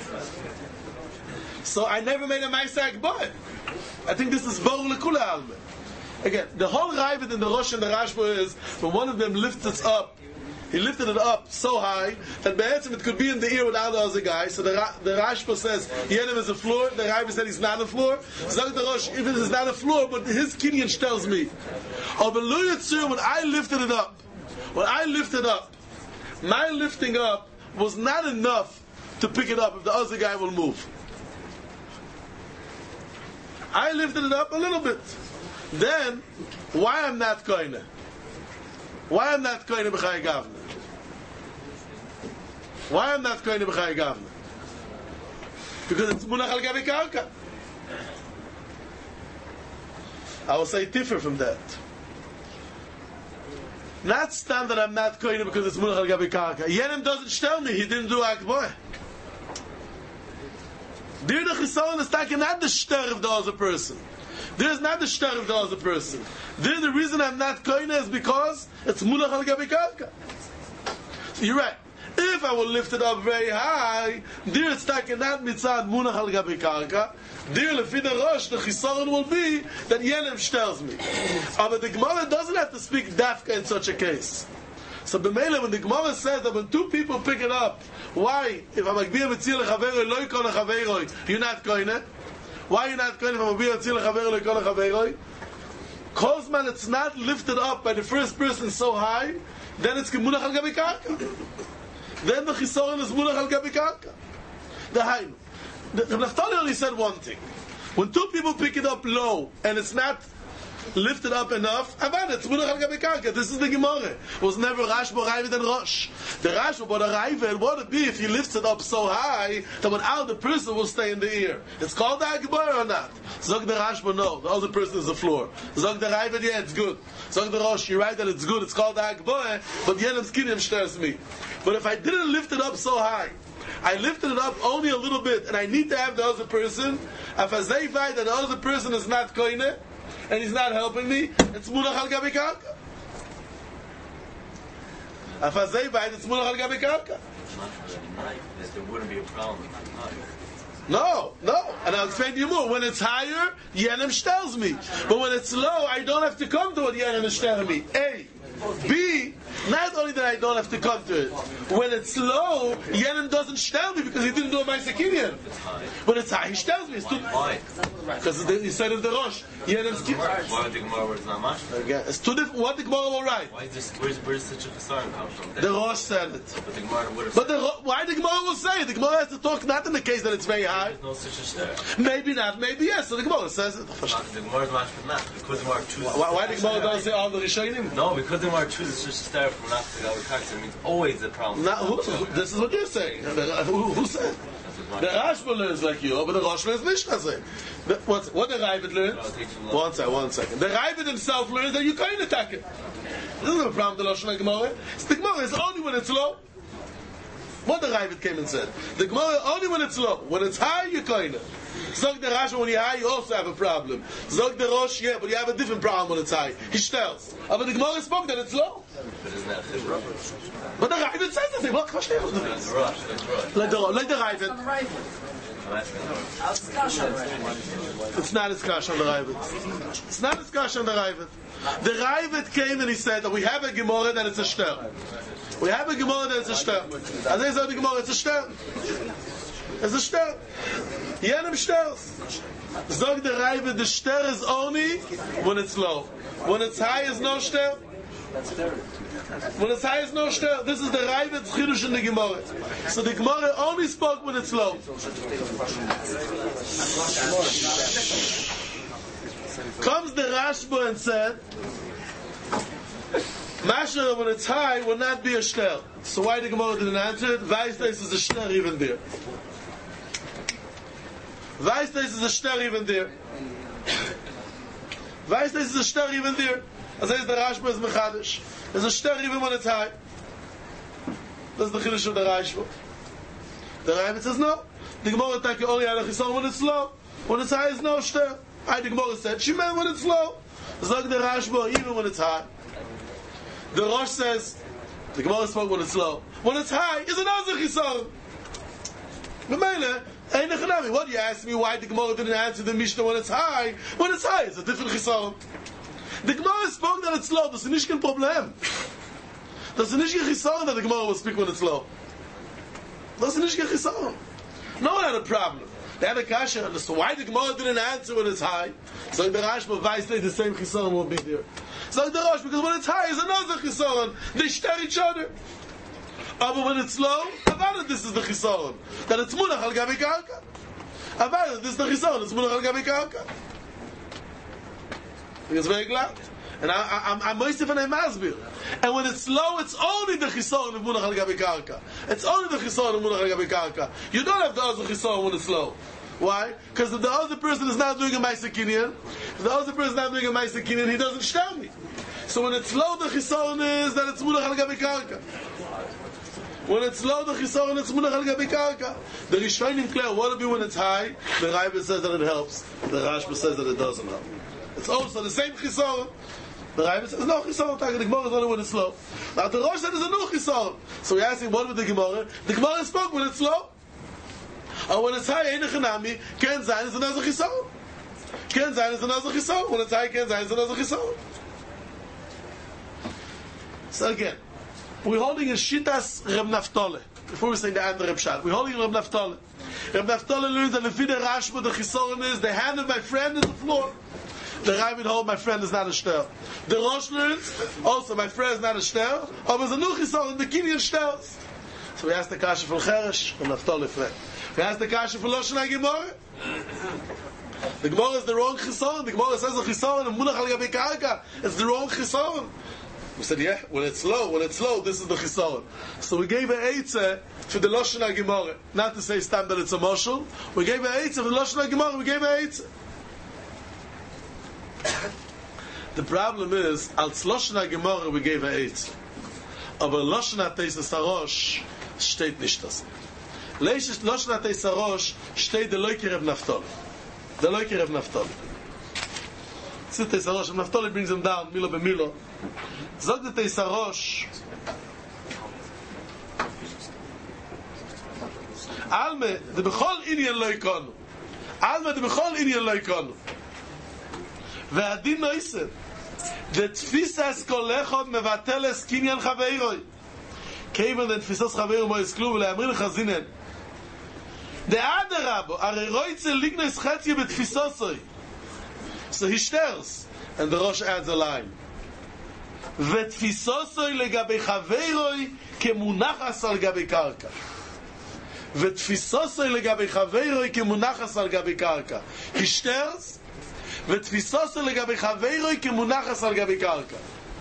A: so I never made a nice hakboy. I think this is boru lekula alme. Again, the whole Raivet in the Rosh and the Rashba is when one of them lifts it up. He lifted it up so high that be'etzim it could be in the ear without the other guy. So the, the Rashba says Yenem is a floor. The Raivet said he's not a floor. Zog the Rosh, if it is not a floor, but his kinyan tells me. Oh, but when I lifted it up, when I lifted up, my lifting up was not enough to pick it up if the other guy will move. I lifted it up a little bit. Then, why I'm not koine? Why I'm not koine b'chai gavne? Why I'm not koine b'chai gavne? Because it's munach al gabi karka. I will say differ from that. Not stand that I'm not koine because it's munach al gabi karka. Yenem doesn't tell me he didn't do akboy. There the chisaron is taking not the shter of the other person. There's not the shter of the other person. There the reason I'm not koine is because it's munach al gabi karka. You're right. If I will lift it up very high, there it's taken not mitzad munach al gabi karka. There lefi the Rosh, the chisaron will be that yenem shters me. But the Gemara doesn't have to speak dafka in such a case. So b'meila, when the Gemara says that when two people pick it up, why? If I'm magbir mitzir lechaveroi, lo yikon lechaveroi, you're not koine. Why are you not koine if I'm magbir mitzir lechaveroi, lo yikon lechaveroi? Because man, it's not lifted up by the first person so high, then it's munach al gabi karka. Then the chisaron is munach al gabi karka. The hainu. The Naftali only said one thing. When two people pick it up low, and it's not lift it up enough, Avan, it's Munach al Gabi Karka. This is the Gemara. It was never Rashba, Ravid, and Rosh. The Rashba, but a Ravid, what would it be if he lifts it up so high that without the person will stay in the ear? It's called the Gemara or not? Zog the Rashba, no. The other person is the floor. Zog the Ravid, yeah, it's good. Zog the Rosh, you're right that it's good. It's called the Gemara, but Yenem Skinim stirs me. But if I didn't lift it up so high, I lifted it up only a little bit, and I need to have the other person. If I say that the other person is not koine, and he's not helping me, it's munach al gabi karka. If I say that it's munach al gabi karka.
C: There wouldn't be a problem.
A: No, no. And I'll explain to you more. When it's higher, Yenem shtels me. But when it's low, I don't have to come to what Yenem is telling me. A. B, not only that I don't have to come to it. When it's low, Yenem doesn't shtell me because he didn't do a Ma'aseh Kinyan. When it's high, he shtels me.
C: Why?
A: Because he said in the Rosh, Yenem's Kinyan.
C: Why would the Gemara where it's not much?
A: Again, it's two different. What the Gemara will write?
C: Why is this? Where's where's such a concern come from?
A: The Rosh said it.
C: But the Gemara would have.
A: But the, why the Gemara will say it? The Gemara has to talk not in the case that it's very high.
C: There's no such a stare.
A: Maybe not, maybe yes. So the Gemara says it.
C: The Gemara is much for not because the Gemara chooses.
A: Why, why the Gemara don't say all the Rishonim?
C: No, because the Gemara chooses such a stare from not to go with it means always a problem.
A: Not, who, who, this is what you're saying. Who, who said? The Rashba learns like you, but the Rosh learns Mishnah say. The, what, what the Ravid learns? One second, one second. The Ravid himself learns that you can't attack it. This isn't a problem the Rosh and the Gemara. The Gemara is only when it's low. What the Ravid came and said. The Gemara only when it's low. When it's high, you can't. Zog the Rashba, when you're high, you also have a problem. Zog the Rosh, yeah, but you have a different problem when it's high. He tells. But the Gemara spoke that it's low.
C: But isn't that Chibra?
A: But the Ravid says the thing. What question is
C: That's Rosh. That's Rosh.
A: Like the like the Ravid. It's not a discussion on the Ravid. It's not a discussion on the Ravid. The Ravid came and he said that we have a Gemara that it's a shter. We have a Gemara that it's a shter. As they said the Gemara, it's a shter. It's a shter. Yenem shters. Zog the Ravid, the shter is only when it's low. When it's high, is no shter. When it's high, is no shter. This is the Ravid's chidush in the Gemara. So the Gemara only spoke when it's low. Comes the Rashba and said, Masha, when it's high, will not be a shter. So why the Gemara didn't answer it? Vaistais is a shter even there. Vaistais is a shter even there. Vaistais is a shter even there. As I say, the Rashba is mechadish. There's a shter even when it's high. That's the chiddush of the Rashba. The Ravid says no. The Gemara take only had a chisar when it's low. When it's high, is no shter. I the Gemara said she meant when it's low. Zog the Rashba even when it's high. The Rosh says the Gemara spoke when it's low. When it's high, is another chisar. B'meile, ain't a chanami. What you ask me why the Gemara didn't answer the Mishnah when it's high? When it's high, it's a different chisar. The Gemara spoke that it's low. That's nicht kein Problem. That's nicht kein chisar that the Gemara will speak when it's low. That's nicht kein chisar. No one had a problem. They had a kasha. So why the Gemara didn't answer when it's high? So the Rashba Vaistai, the same chisar will be there. So the Rosh, because when it's high, is another chisar. They share each other. Uh, but when it's low, Avada, this is the chisar. That it's munach al gabi karka. Avada, this is the chisar. It's munach al gabi karka. It's very glad. And I, I, I'm, I'm Moisef and I'm Masbir. And when it's low, it's only the chisar of munach al gabi karka. It's only the chisar of munach al gabi karka. You don't have the other chisar when it's low. Why? Because if the other person is not doing a Ma'aseh Kinyan, if the other person is not doing a Ma'aseh Kinyan, he doesn't shtel me. So when it's low, the chisar is that it's munach al gabi karka. When it's low, the chisar it's munach al gabi karka. The Rishonim clear what to be when it's high. The Ravid says that it helps. The Rashba says that it doesn't help. It's also the same chisar. The Ravid says no chisar. The Gemara is only when it's low. Now the Rosh said there's a new chisar. So we ask him what with the Gemara. The Gemara spoke when it's low. And when it's high, ain't a chanami. Ken zayin is another chisar. Ken zayin is another chisar. When it's high, ken zayin is another chisar. So again, we're holding a Shittas Reb Naftali. Before we say the end of Reb Shad, we're holding Reb Naftali. Reb Naftali learns that the Fide Rashba, the Chisoron is, the hand of my friend is the floor. The Ravid hold, my friend is not a shtel. The Rosh learns, also, my friend is not a shtel. Oh, there's a new Chisoron, the Kinyan shtels. So we ask the Kasha for Cheresh, Reb Naftali friend. We ask the Kasha for Loshen HaGemorah. The Gemara is the wrong chisaron. The Gemara says a chisaron and munach al gabi karka. It's the wrong chisaron. We said, yeah, when it's low, when it's low, this is the chisaron. So we gave a eitzah for the Lashon HaGemara. Not to say stam that it's a moshul. We gave a eitzah for the Lashon HaGemara. We gave a eitzah. The problem is, als Lashon HaGemara we gave a eitzah. Aber Lashon HaTeis Sarosh steht nicht das. Lashon HaTeis Sarosh steht der Leuker Reb Naftali. The Leuker Reb Naftali. Sit Teis Sarosh, Reb Naftali brings him down, Milo be Milo. Zog the Teis Sarosh. Alme, the Bechol Inyan lo yikonu. Alme, the Bechol Inyan lo yikonu. Ve'adin noisen. The Tfisas kol echad mevateles kinyan chaveiroi. Kevan den Tfisas chaveiroi mo yesklu v'le'amrin chazinen. The Adarabo, are roitze lignes chetye betfisosoi. So he stirs, and the Rosh adds a line. Vetfisosoi legabe chaveiroi kemunachas al gabe karka. Vetfisosoi legabe chaveiroi kemunachas al gabe karka. He stirs, vetfisosoi legabe chaveiroi kemunachas al gabe karka.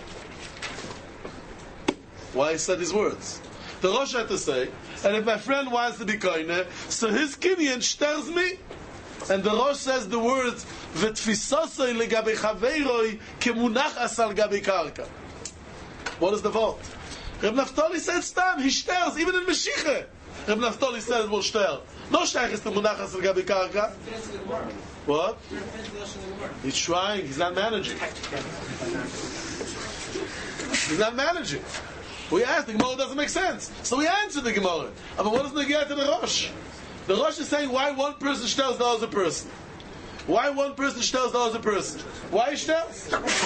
A: Why he said these words? The Rosh had to say, and if my friend wants to be koine, so his kinyan stirs me. And the Rosh says the words, V'tfisosoi legabe chaveiroi kemunachas al gabe karka. What is the fault? Reb Naftali said stam, he stirs, even in Meshiche. Reb Naftali says will stir. No shtaych is to munachas al gabe karka. What? He's trying, he's not managing. He's not managing. We asked, the Gemara doesn't make sense. So we answered the Gemara. But what does the get to the Rosh? The Rosh is saying why one person tells the other person. Why one person tells the other person? Why he tells?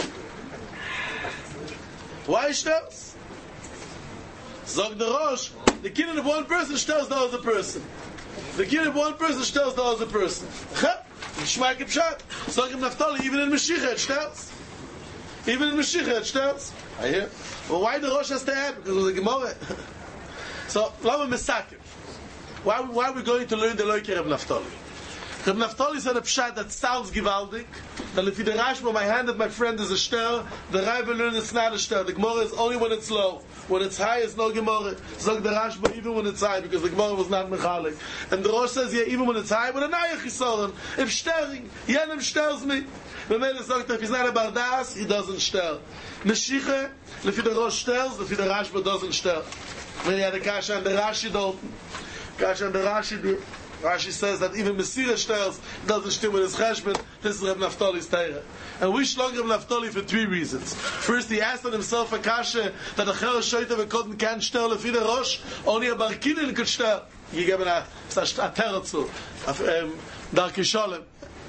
A: Why he tells? Zog the Rosh, the kid of one person tells the other person. The kid of one person tells the other person. Shmaik Pshat. Zog him Naftali, even in Meshicha it tells. Even in Meshicha it tells. I hear. Well, why the Rosh has to add? Because of the Gemara. So, Lama Mesakev. Why, why are we going to learn the Leuker of Naftali? Reb Naftali said a pshat that sounds givaldik. That if you the Rashba, my hand of my friend is a shter, the Rai will learn it's not a shter. The Gemara is only when it's low. When it's high, it's no Gemara. Zog the Rashba even when it's high, because the Gemara was not mechalik. And the Rosh says, yeah, even when it's high, with a nayach yisoren. If shtering, yenem shters me. When Mele sagt, if he's not a bardas, he doesn't shter. Meshiche, if the Rosh shters, if the Rashba doesn't shter. When he had a kasha and the Rashi don't. Kasha and the Rashi do. Rashi says that even Mesira shters doesn't still with his cheshbon. This is Reb Naftali's Torah. And we shlog Reb Naftali for three reasons. First, he asked on himself a kasha that a cher shoyta v'kodin can't shter lefi the Rosh, only a barkinin could shter. He gave a teretzu, Darkei Sholem.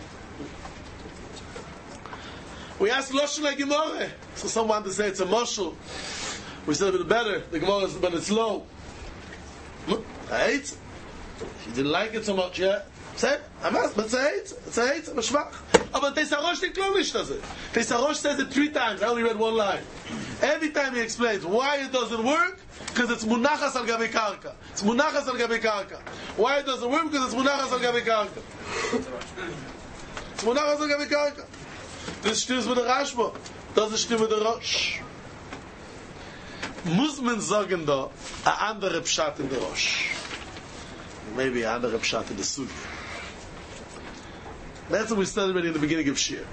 A: We asked Lashon HaGemara. So someone to say it's a moshul. We said a bit better. The Gemara is, but it's low. I hate it. If you didn't like it so much, yeah. Say, I'm asked, but say it. Say it, I'm a shvach. Oh, but Teis Harosh didn't klolish, does it? Teis Harosh says it three times. I only read one line. Every time he explains why it doesn't work, because it's munachas al gabi karka. It's munachas al gabi karka. Why it doesn't work? Because it's munachas al gabi karka. It's munachas al gabi karka. This stimmt with the Rashba. Das stimmt with the Rosh. Muss man sagen da, a andere Pshat in the Rosh. Maybe a andere Pshat in the Sugi. That's what we studied already in the beginning of Shir.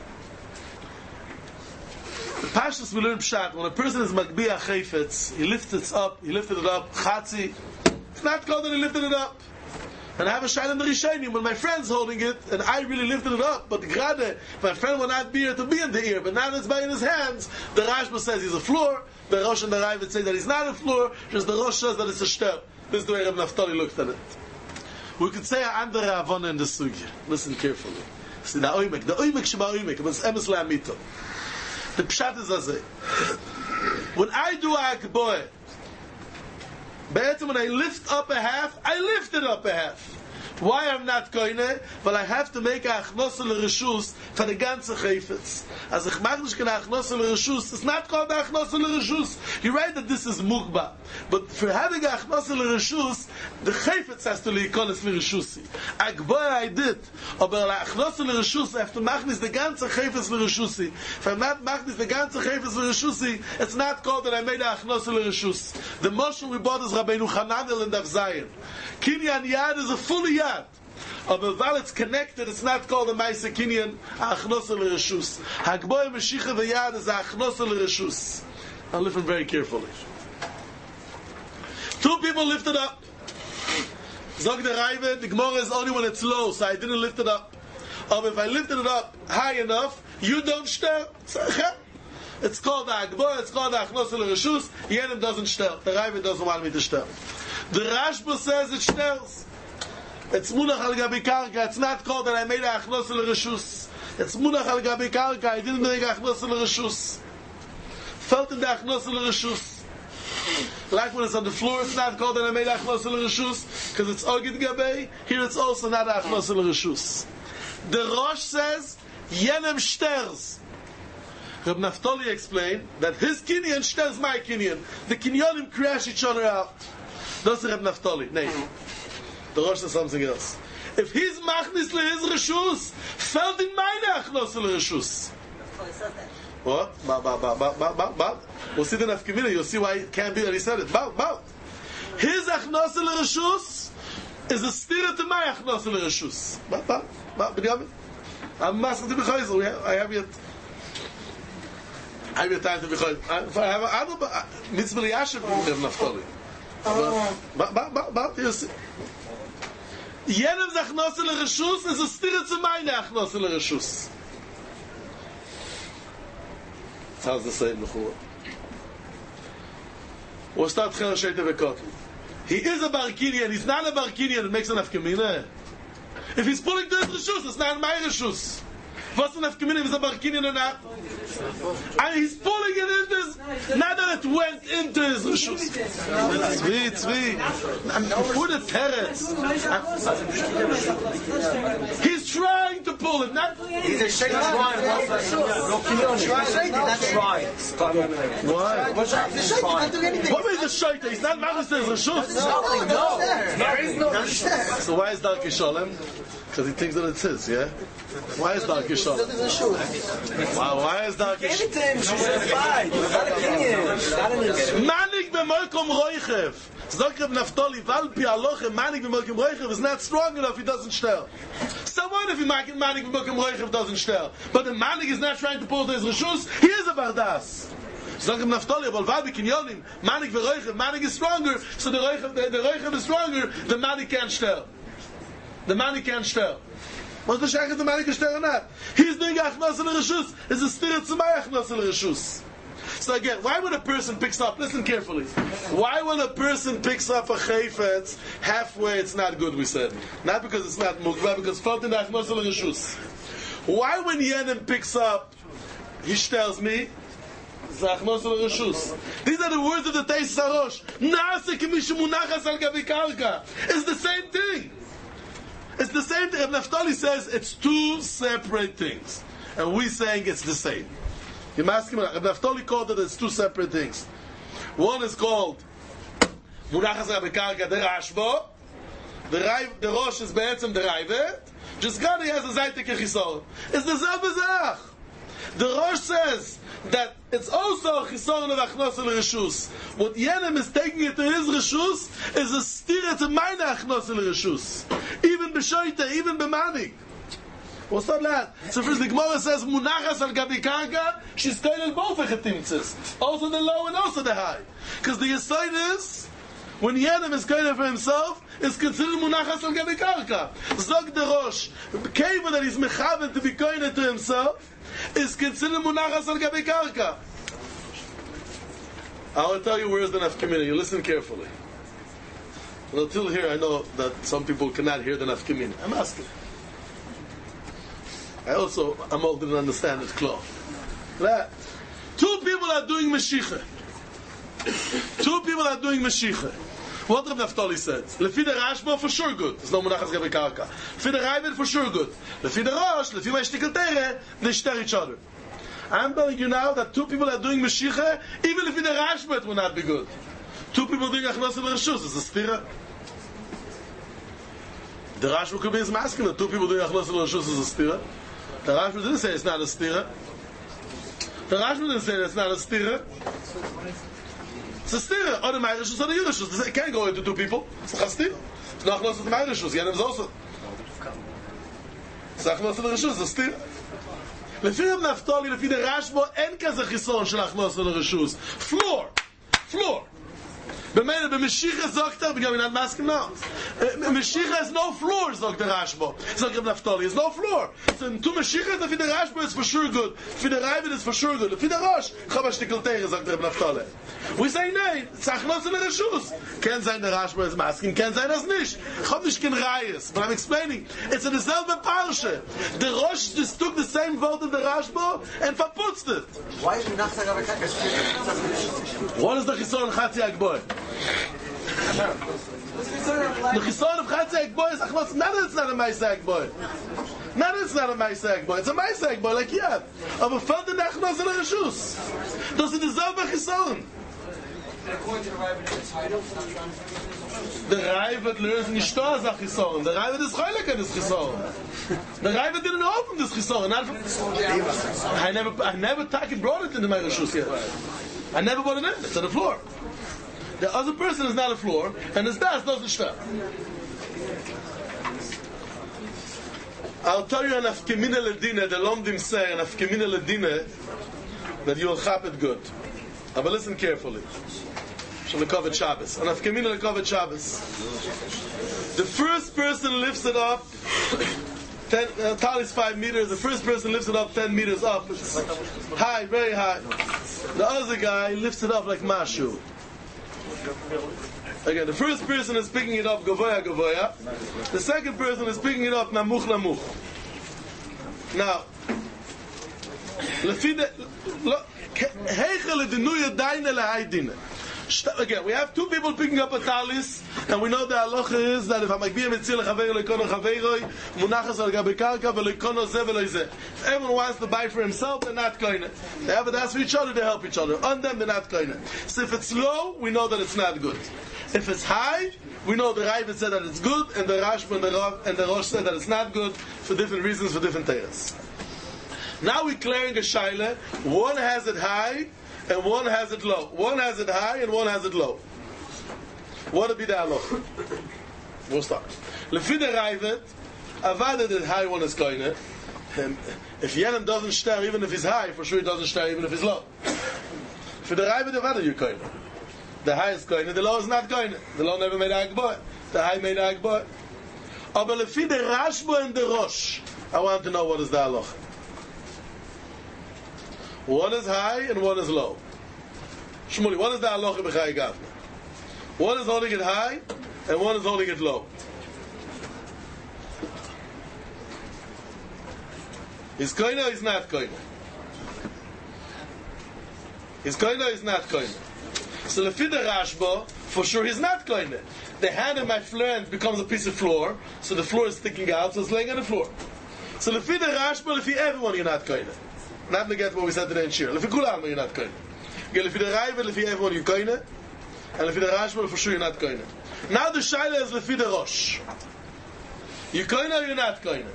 A: The Pashtus we learn Pshat, when a person is Magbiya Chayfetz, he lifts it up, he lifted it up, Chatzi, it's not called that he lifted it up. And I have a shine in the Rishonim when my friend's holding it, and I really lifted it up, but grade, my friend will not be here to be in the ear, but now that it's by in his hands, the Rashba says he's a floor, the Rosh and the Rai would say that he's not a floor, just the Rosh says that it's a shter. This is the way Reb Naftali looked at it. We could say a andere Avona in the Sugya. Listen carefully. See, the Oimek, the Oimek Shema Oimek, but it's Emes Le'amito. The Pshat is as when I do a Akboy, when I lift up a half, I lift it up a half. Why I'm not koine? Well, I have to make a achnosa l'reshus for the ganze chayfetz. As ich mach nicht keine achnosa l'reshus, it's not called a achnosa l'reshus. You're right that this is mukba. But for having a achnosa l'reshus, the chayfetz has to leikonis l'reshusi. Agboy I did. Aber la achnosa l'reshus, I have to machnis the ganze chayfetz l'reshusi. If I'm not machnis the ganze chayfetz l'reshusi, it's not called that I made a achnosa l'reshus. The motion we bought is Rabbeinu Hananel and Daf Zayin. Kinyan Yad is a fully Yad. But while it's connected, it's not called a Maisa Kinyan, a Achnosa L'Reshus. Hagboy Meshicha V'Yad is a Achnosa L'Reshus. Now listen very carefully. Two people lifted up. Zog the Raive, the Gemara is only when it's low, so I didn't lift it up. But if I lifted it up high enough, you don't stir. It's called the Agboy, it's called the Achnosa L'Reshus. Yenim doesn't stir. The Raive doesn't want me to stir. The Rashba says it stirs. It's munach al gabi karka. It's not called that I made a achnos l'reshus. It's munach al gabi karka. I didn't make a achnos l'reshus. Felt in the achnos l'reshus. Like when it's on the floor, it's not called that I made a achnos l'reshus because it's ogid gabi. Here it's also not a achnos l'reshus. The Rosh says yenem stirs. Reb Naftali explained that his kinyan stirs my kinyan. The kinyanim crash each other out. That's Reb Naftali. Nay. The Rosh says something else. If his machnis le his reshus, felt in meine achnos le reshus. What? Ba ba ba ba ba ba ba. We'll see the nafkamina. You'll see why it can't be that he said it. Ba ba. His achnos le reshus is a stira to my achnos le reshus. Ba ba ba. Binyamin. I'm masking to be chayzel. I have yet. I have yet time to be chayzel. I have other mitzvah liyashiv Reb Naftali. Ba ba ba ba. You see. Yenem zachnos l'reshus is a stira to meine achnos l'reshus. How's the same before? We'll start Chel Sheita V'Kotli. He is a Bar Kinyan. He's not a Bar Kinyan. It makes an Afkamina. If he's pulling to his reshus, it's not my reshus. What's an Afkamina if he's a Bar Kinyan or not? And he's pulling it into his... Not that it went into his reshus. Tzvi, tzvi. Put a teretz. He's trying to pull it. Not...
C: He's a shake trying. That's trying.
A: Why?
C: What's that?
A: What is the shaita? He's not mad at his reshus.
C: No. There is no reshus.
A: So why is Darkei Sholem? Because he thinks that it's his, yeah? Why is Darkei Sholem? Why, why is Darkei Sholem? Manik b'mokom roichev. Zok Reb Naftali, Valpi aloche, manik b'mokom roichev is not strong enough, he doesn't stir. So what if he manik b'mokom roichev doesn't stir? But the manik is not trying to pull to his reshus, he is a bardas. Zok Reb Naftali, but Valpi kinyonim, manik v'roichev, manik is stronger, so the roichev, the, the roichev is stronger, the manik can't stir. The manik can't stir. What's the shaykh of the manik can stir or not? He's doing achnos l'reshus, is a stira to my achnos l'reshus. So again, why when a person picks up, listen carefully, why when a person picks up a chayfetz, halfway it's not good, we said. Not because it's not mukva, because felt in the achnos l'reshus. Why when Yenim picks up, he tells me, these are the words of the Teis Sarosh. It's the same thing. It's the same thing. Reb Naftali says it's two separate things. And we're saying it's the same. You ask him, Reb Naftali called it it's two separate things. One is called Munachas HaBekarka the Rashbo. The Raiv, the Rosh is Be'etzem the Raivet. Just God he has a Zaytek Chisor. It's the Zelbe Zach. The Rosh says that it's also a chisoron of achnos l'reshus. What Yenem is taking it to his reshus is a stira to mine achnos l'reshus. Even b'shoita, even b'manik. What's that? So first the Gemara says munachas al gabi karka, she's koilel both echetimtzis, also the low and also the high. Because the aside is when Yenem is koilel for himself, is considered munachas al gabi karka. Zog the Rosh, cable that he's mechaven to be koilel to himself, is considered munachas al gabi karka. I will tell you where is the nafkamina. You listen carefully. Well, until here, I know that some people cannot hear the nafkamina. I'm asking. I also, I'm old didn't understand it clear. Two people are doing meshicha. Two people are doing meshicha. What Reb Naftali said? Lefi the Rashba for sure good. There's no Menachas Gabi Karka. Lefi the Ravid for sure good. Lefi the Rosh, Lefi my Shtikel Tere, they share each other. I'm telling you now that two people are doing Mashiach, even if the Rashba it will not be good. Two people doing Achnos and Rishus, it's a stira. The Rashba could be his masculine. Two people doing Achnos and Rishus is a stira. The Rashba didn't say it's not a stira. The Rashba didn't say it's not a stira. It's a stira. Or the Meirishus or the Yidishus. It can't go into two people. It's a stira. It's not Achnos and Meirishus. Yenem is also. It's Achnos and Rishus, it's a stira. לפי רב נפתולי, לפי דה רשבו, אין כזה חיסון של הכנוס לרשוס. פלור. פלור. במילא, במשיחה זוקטר, בגלל מנהל מסכים, לא. משיחה is no floor, זוק דה רשבו. זוק רב נפתולי, is no floor. So, to משיחה, לפי דה רשבו, it's for sure good. לפי דה רייבד, it's for sure good. לפי דה ראש, חובה שתיקלתר, זוק דה רב נפתולי. We say, nay, it's הכנוס לרשוס. כן sein דה רשבו, is masking, כן sein as nicht. Chov nicht kein Reyes. But I'm explaining, it's in the same parsha. The Rosh just took the same vote of the Rashbo and verputzt it.
D: Why is Menachas Gabi Karka?
A: What is the Chison Chatzi Agboy? The Chison of Chatzi Agboy is Achnos. Not that it's not a Maisa Agboy. Not that it's not a Maisa Agboy. It's a Maisa Agboy, like Yad. Aber fällt in Achnos in the Rishus. Das ist dieselbe Chison.
D: According to the Ravid, it's title.
A: The Ravid learns nicht da, sagt Chison. The Ravid is Choylek this Chison. The Ravid didn't open this Chison. I never, I never taken brought it into my Rishus yet. I never brought it in. It's on the floor. The other person is not on the floor, and his das doesn't stop. I'll tell you an afkemina ledina, the Lomdim say, an afkemina ledina, that you will chap it good. But listen carefully. Lekovat Shabbos. And Afkamina Lekovat Shabbos. The first person lifts it up, ten, uh, Tal is five meters, the first person lifts it up ten meters up. It's high, very high. The other guy lifts it up like Mashu. Again, the first person is picking it up Gavoya Gavoya. The second person is picking it up Namuch Namuch. Now, Lefide, Heichel Dinuya Daine Lehaidine. Again, we have two people picking up a talis, and we know the halacha is that if I'm like mitzil lechaver leikono chaveroi, munachas al gabi karka veleikono ze veloi ze. If everyone wants to buy for himself, they're not koine. They have it ask for each other, they help each other. On them, they're not koine. So if it's low, we know that it's not good. If it's high, we know the Ravid said that it's good, and the Rashba and the Rav and the Rosh said that it's not good for different reasons, for different teiras. Now we're clearing a shaila. One has it high, and one has it low. One has it high and one has it low. What would be the halacha? We'll start. Lefi the Ravid, avoided it high, one is koine. If Yenem doesn't stare, even if he's high, for sure he doesn't stare, even if he's low. For the Ravid, avoided you koine. The high is koine, the low is not koine. The low never made a agboy. The high made a agboy. Aber lefi the Rashba and the Rosh, I want to know what is the halacha. One is high and one is low. Shmuli, what is the halacha b'chai gavna? One is holding it high and one is holding it low. Is koine or is not koine? Is koine or is not koine? So lefi the Rashba, for sure he's not koine. The hand of my friend becomes a piece of floor, so the floor is sticking out, so it's laying on the floor. So lefi the Rashba, lefi everyone you're not koine. Not to get what we said today in Shir. Lefi kulam you're not koine. Again, lefi the Ravid, lefi everyone you're koine, and lefi the Rashba, for sure you're not koine. Now the shaila is lefi the Rosh. You koine or you're not koine?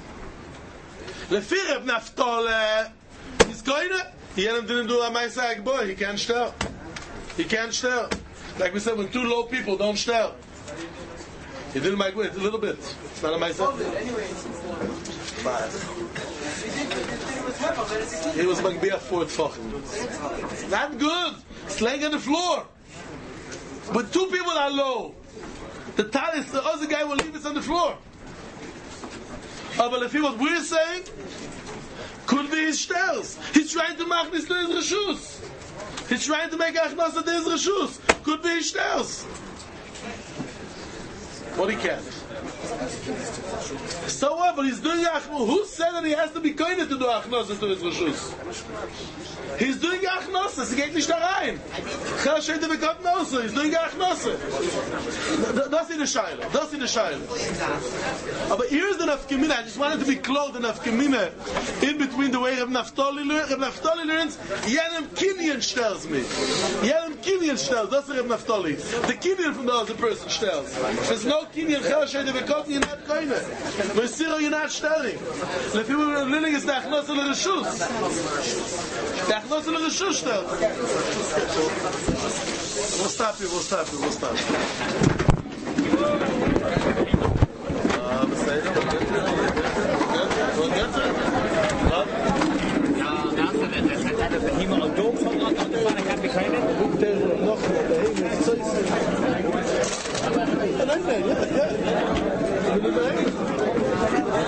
A: Lefi Reb Naftali, he's koine. He didn't do a Maisa Agboy. He can't stel. He can't stel. Like we said, when two low people don't stel. He didn't make it a little bit. It's not a Maisa. He was Magbiyah for it. Not good. It's laying on the floor. But two people are low. The talis, the other guy will leave it on the floor. Oh, but if he what we're saying, could be his shtels. He's trying to make this to his reshus. He's trying to make achnas to his reshus. Could be his shtels. What he can. So what? But he's doing achnos. Who said that he has to be koine to do achnos to his reshus? He's doing achnos. He geht nicht da rein. Chel sheite v'kot nosu. He's doing achnos. Das ist die Scheile. Das ist die Scheile. Aber here's the nafkemina. I just wanted to be close the nafkemina in between the way Reb Naftali learns. Reb Naftali learns. Yenem Kinyan stells me. Yenem Kinyan stells. That's Reb Naftali. The Kinyan from the other person stells. There's no Kinyan. Chel sheite v'kot. You're not koine. Mesiro, you're not stelling. The people who are learning is the achnos of the reshus. The achnos of the reshus stells. We'll stop you. We'll stop you. We'll stop you. Uh,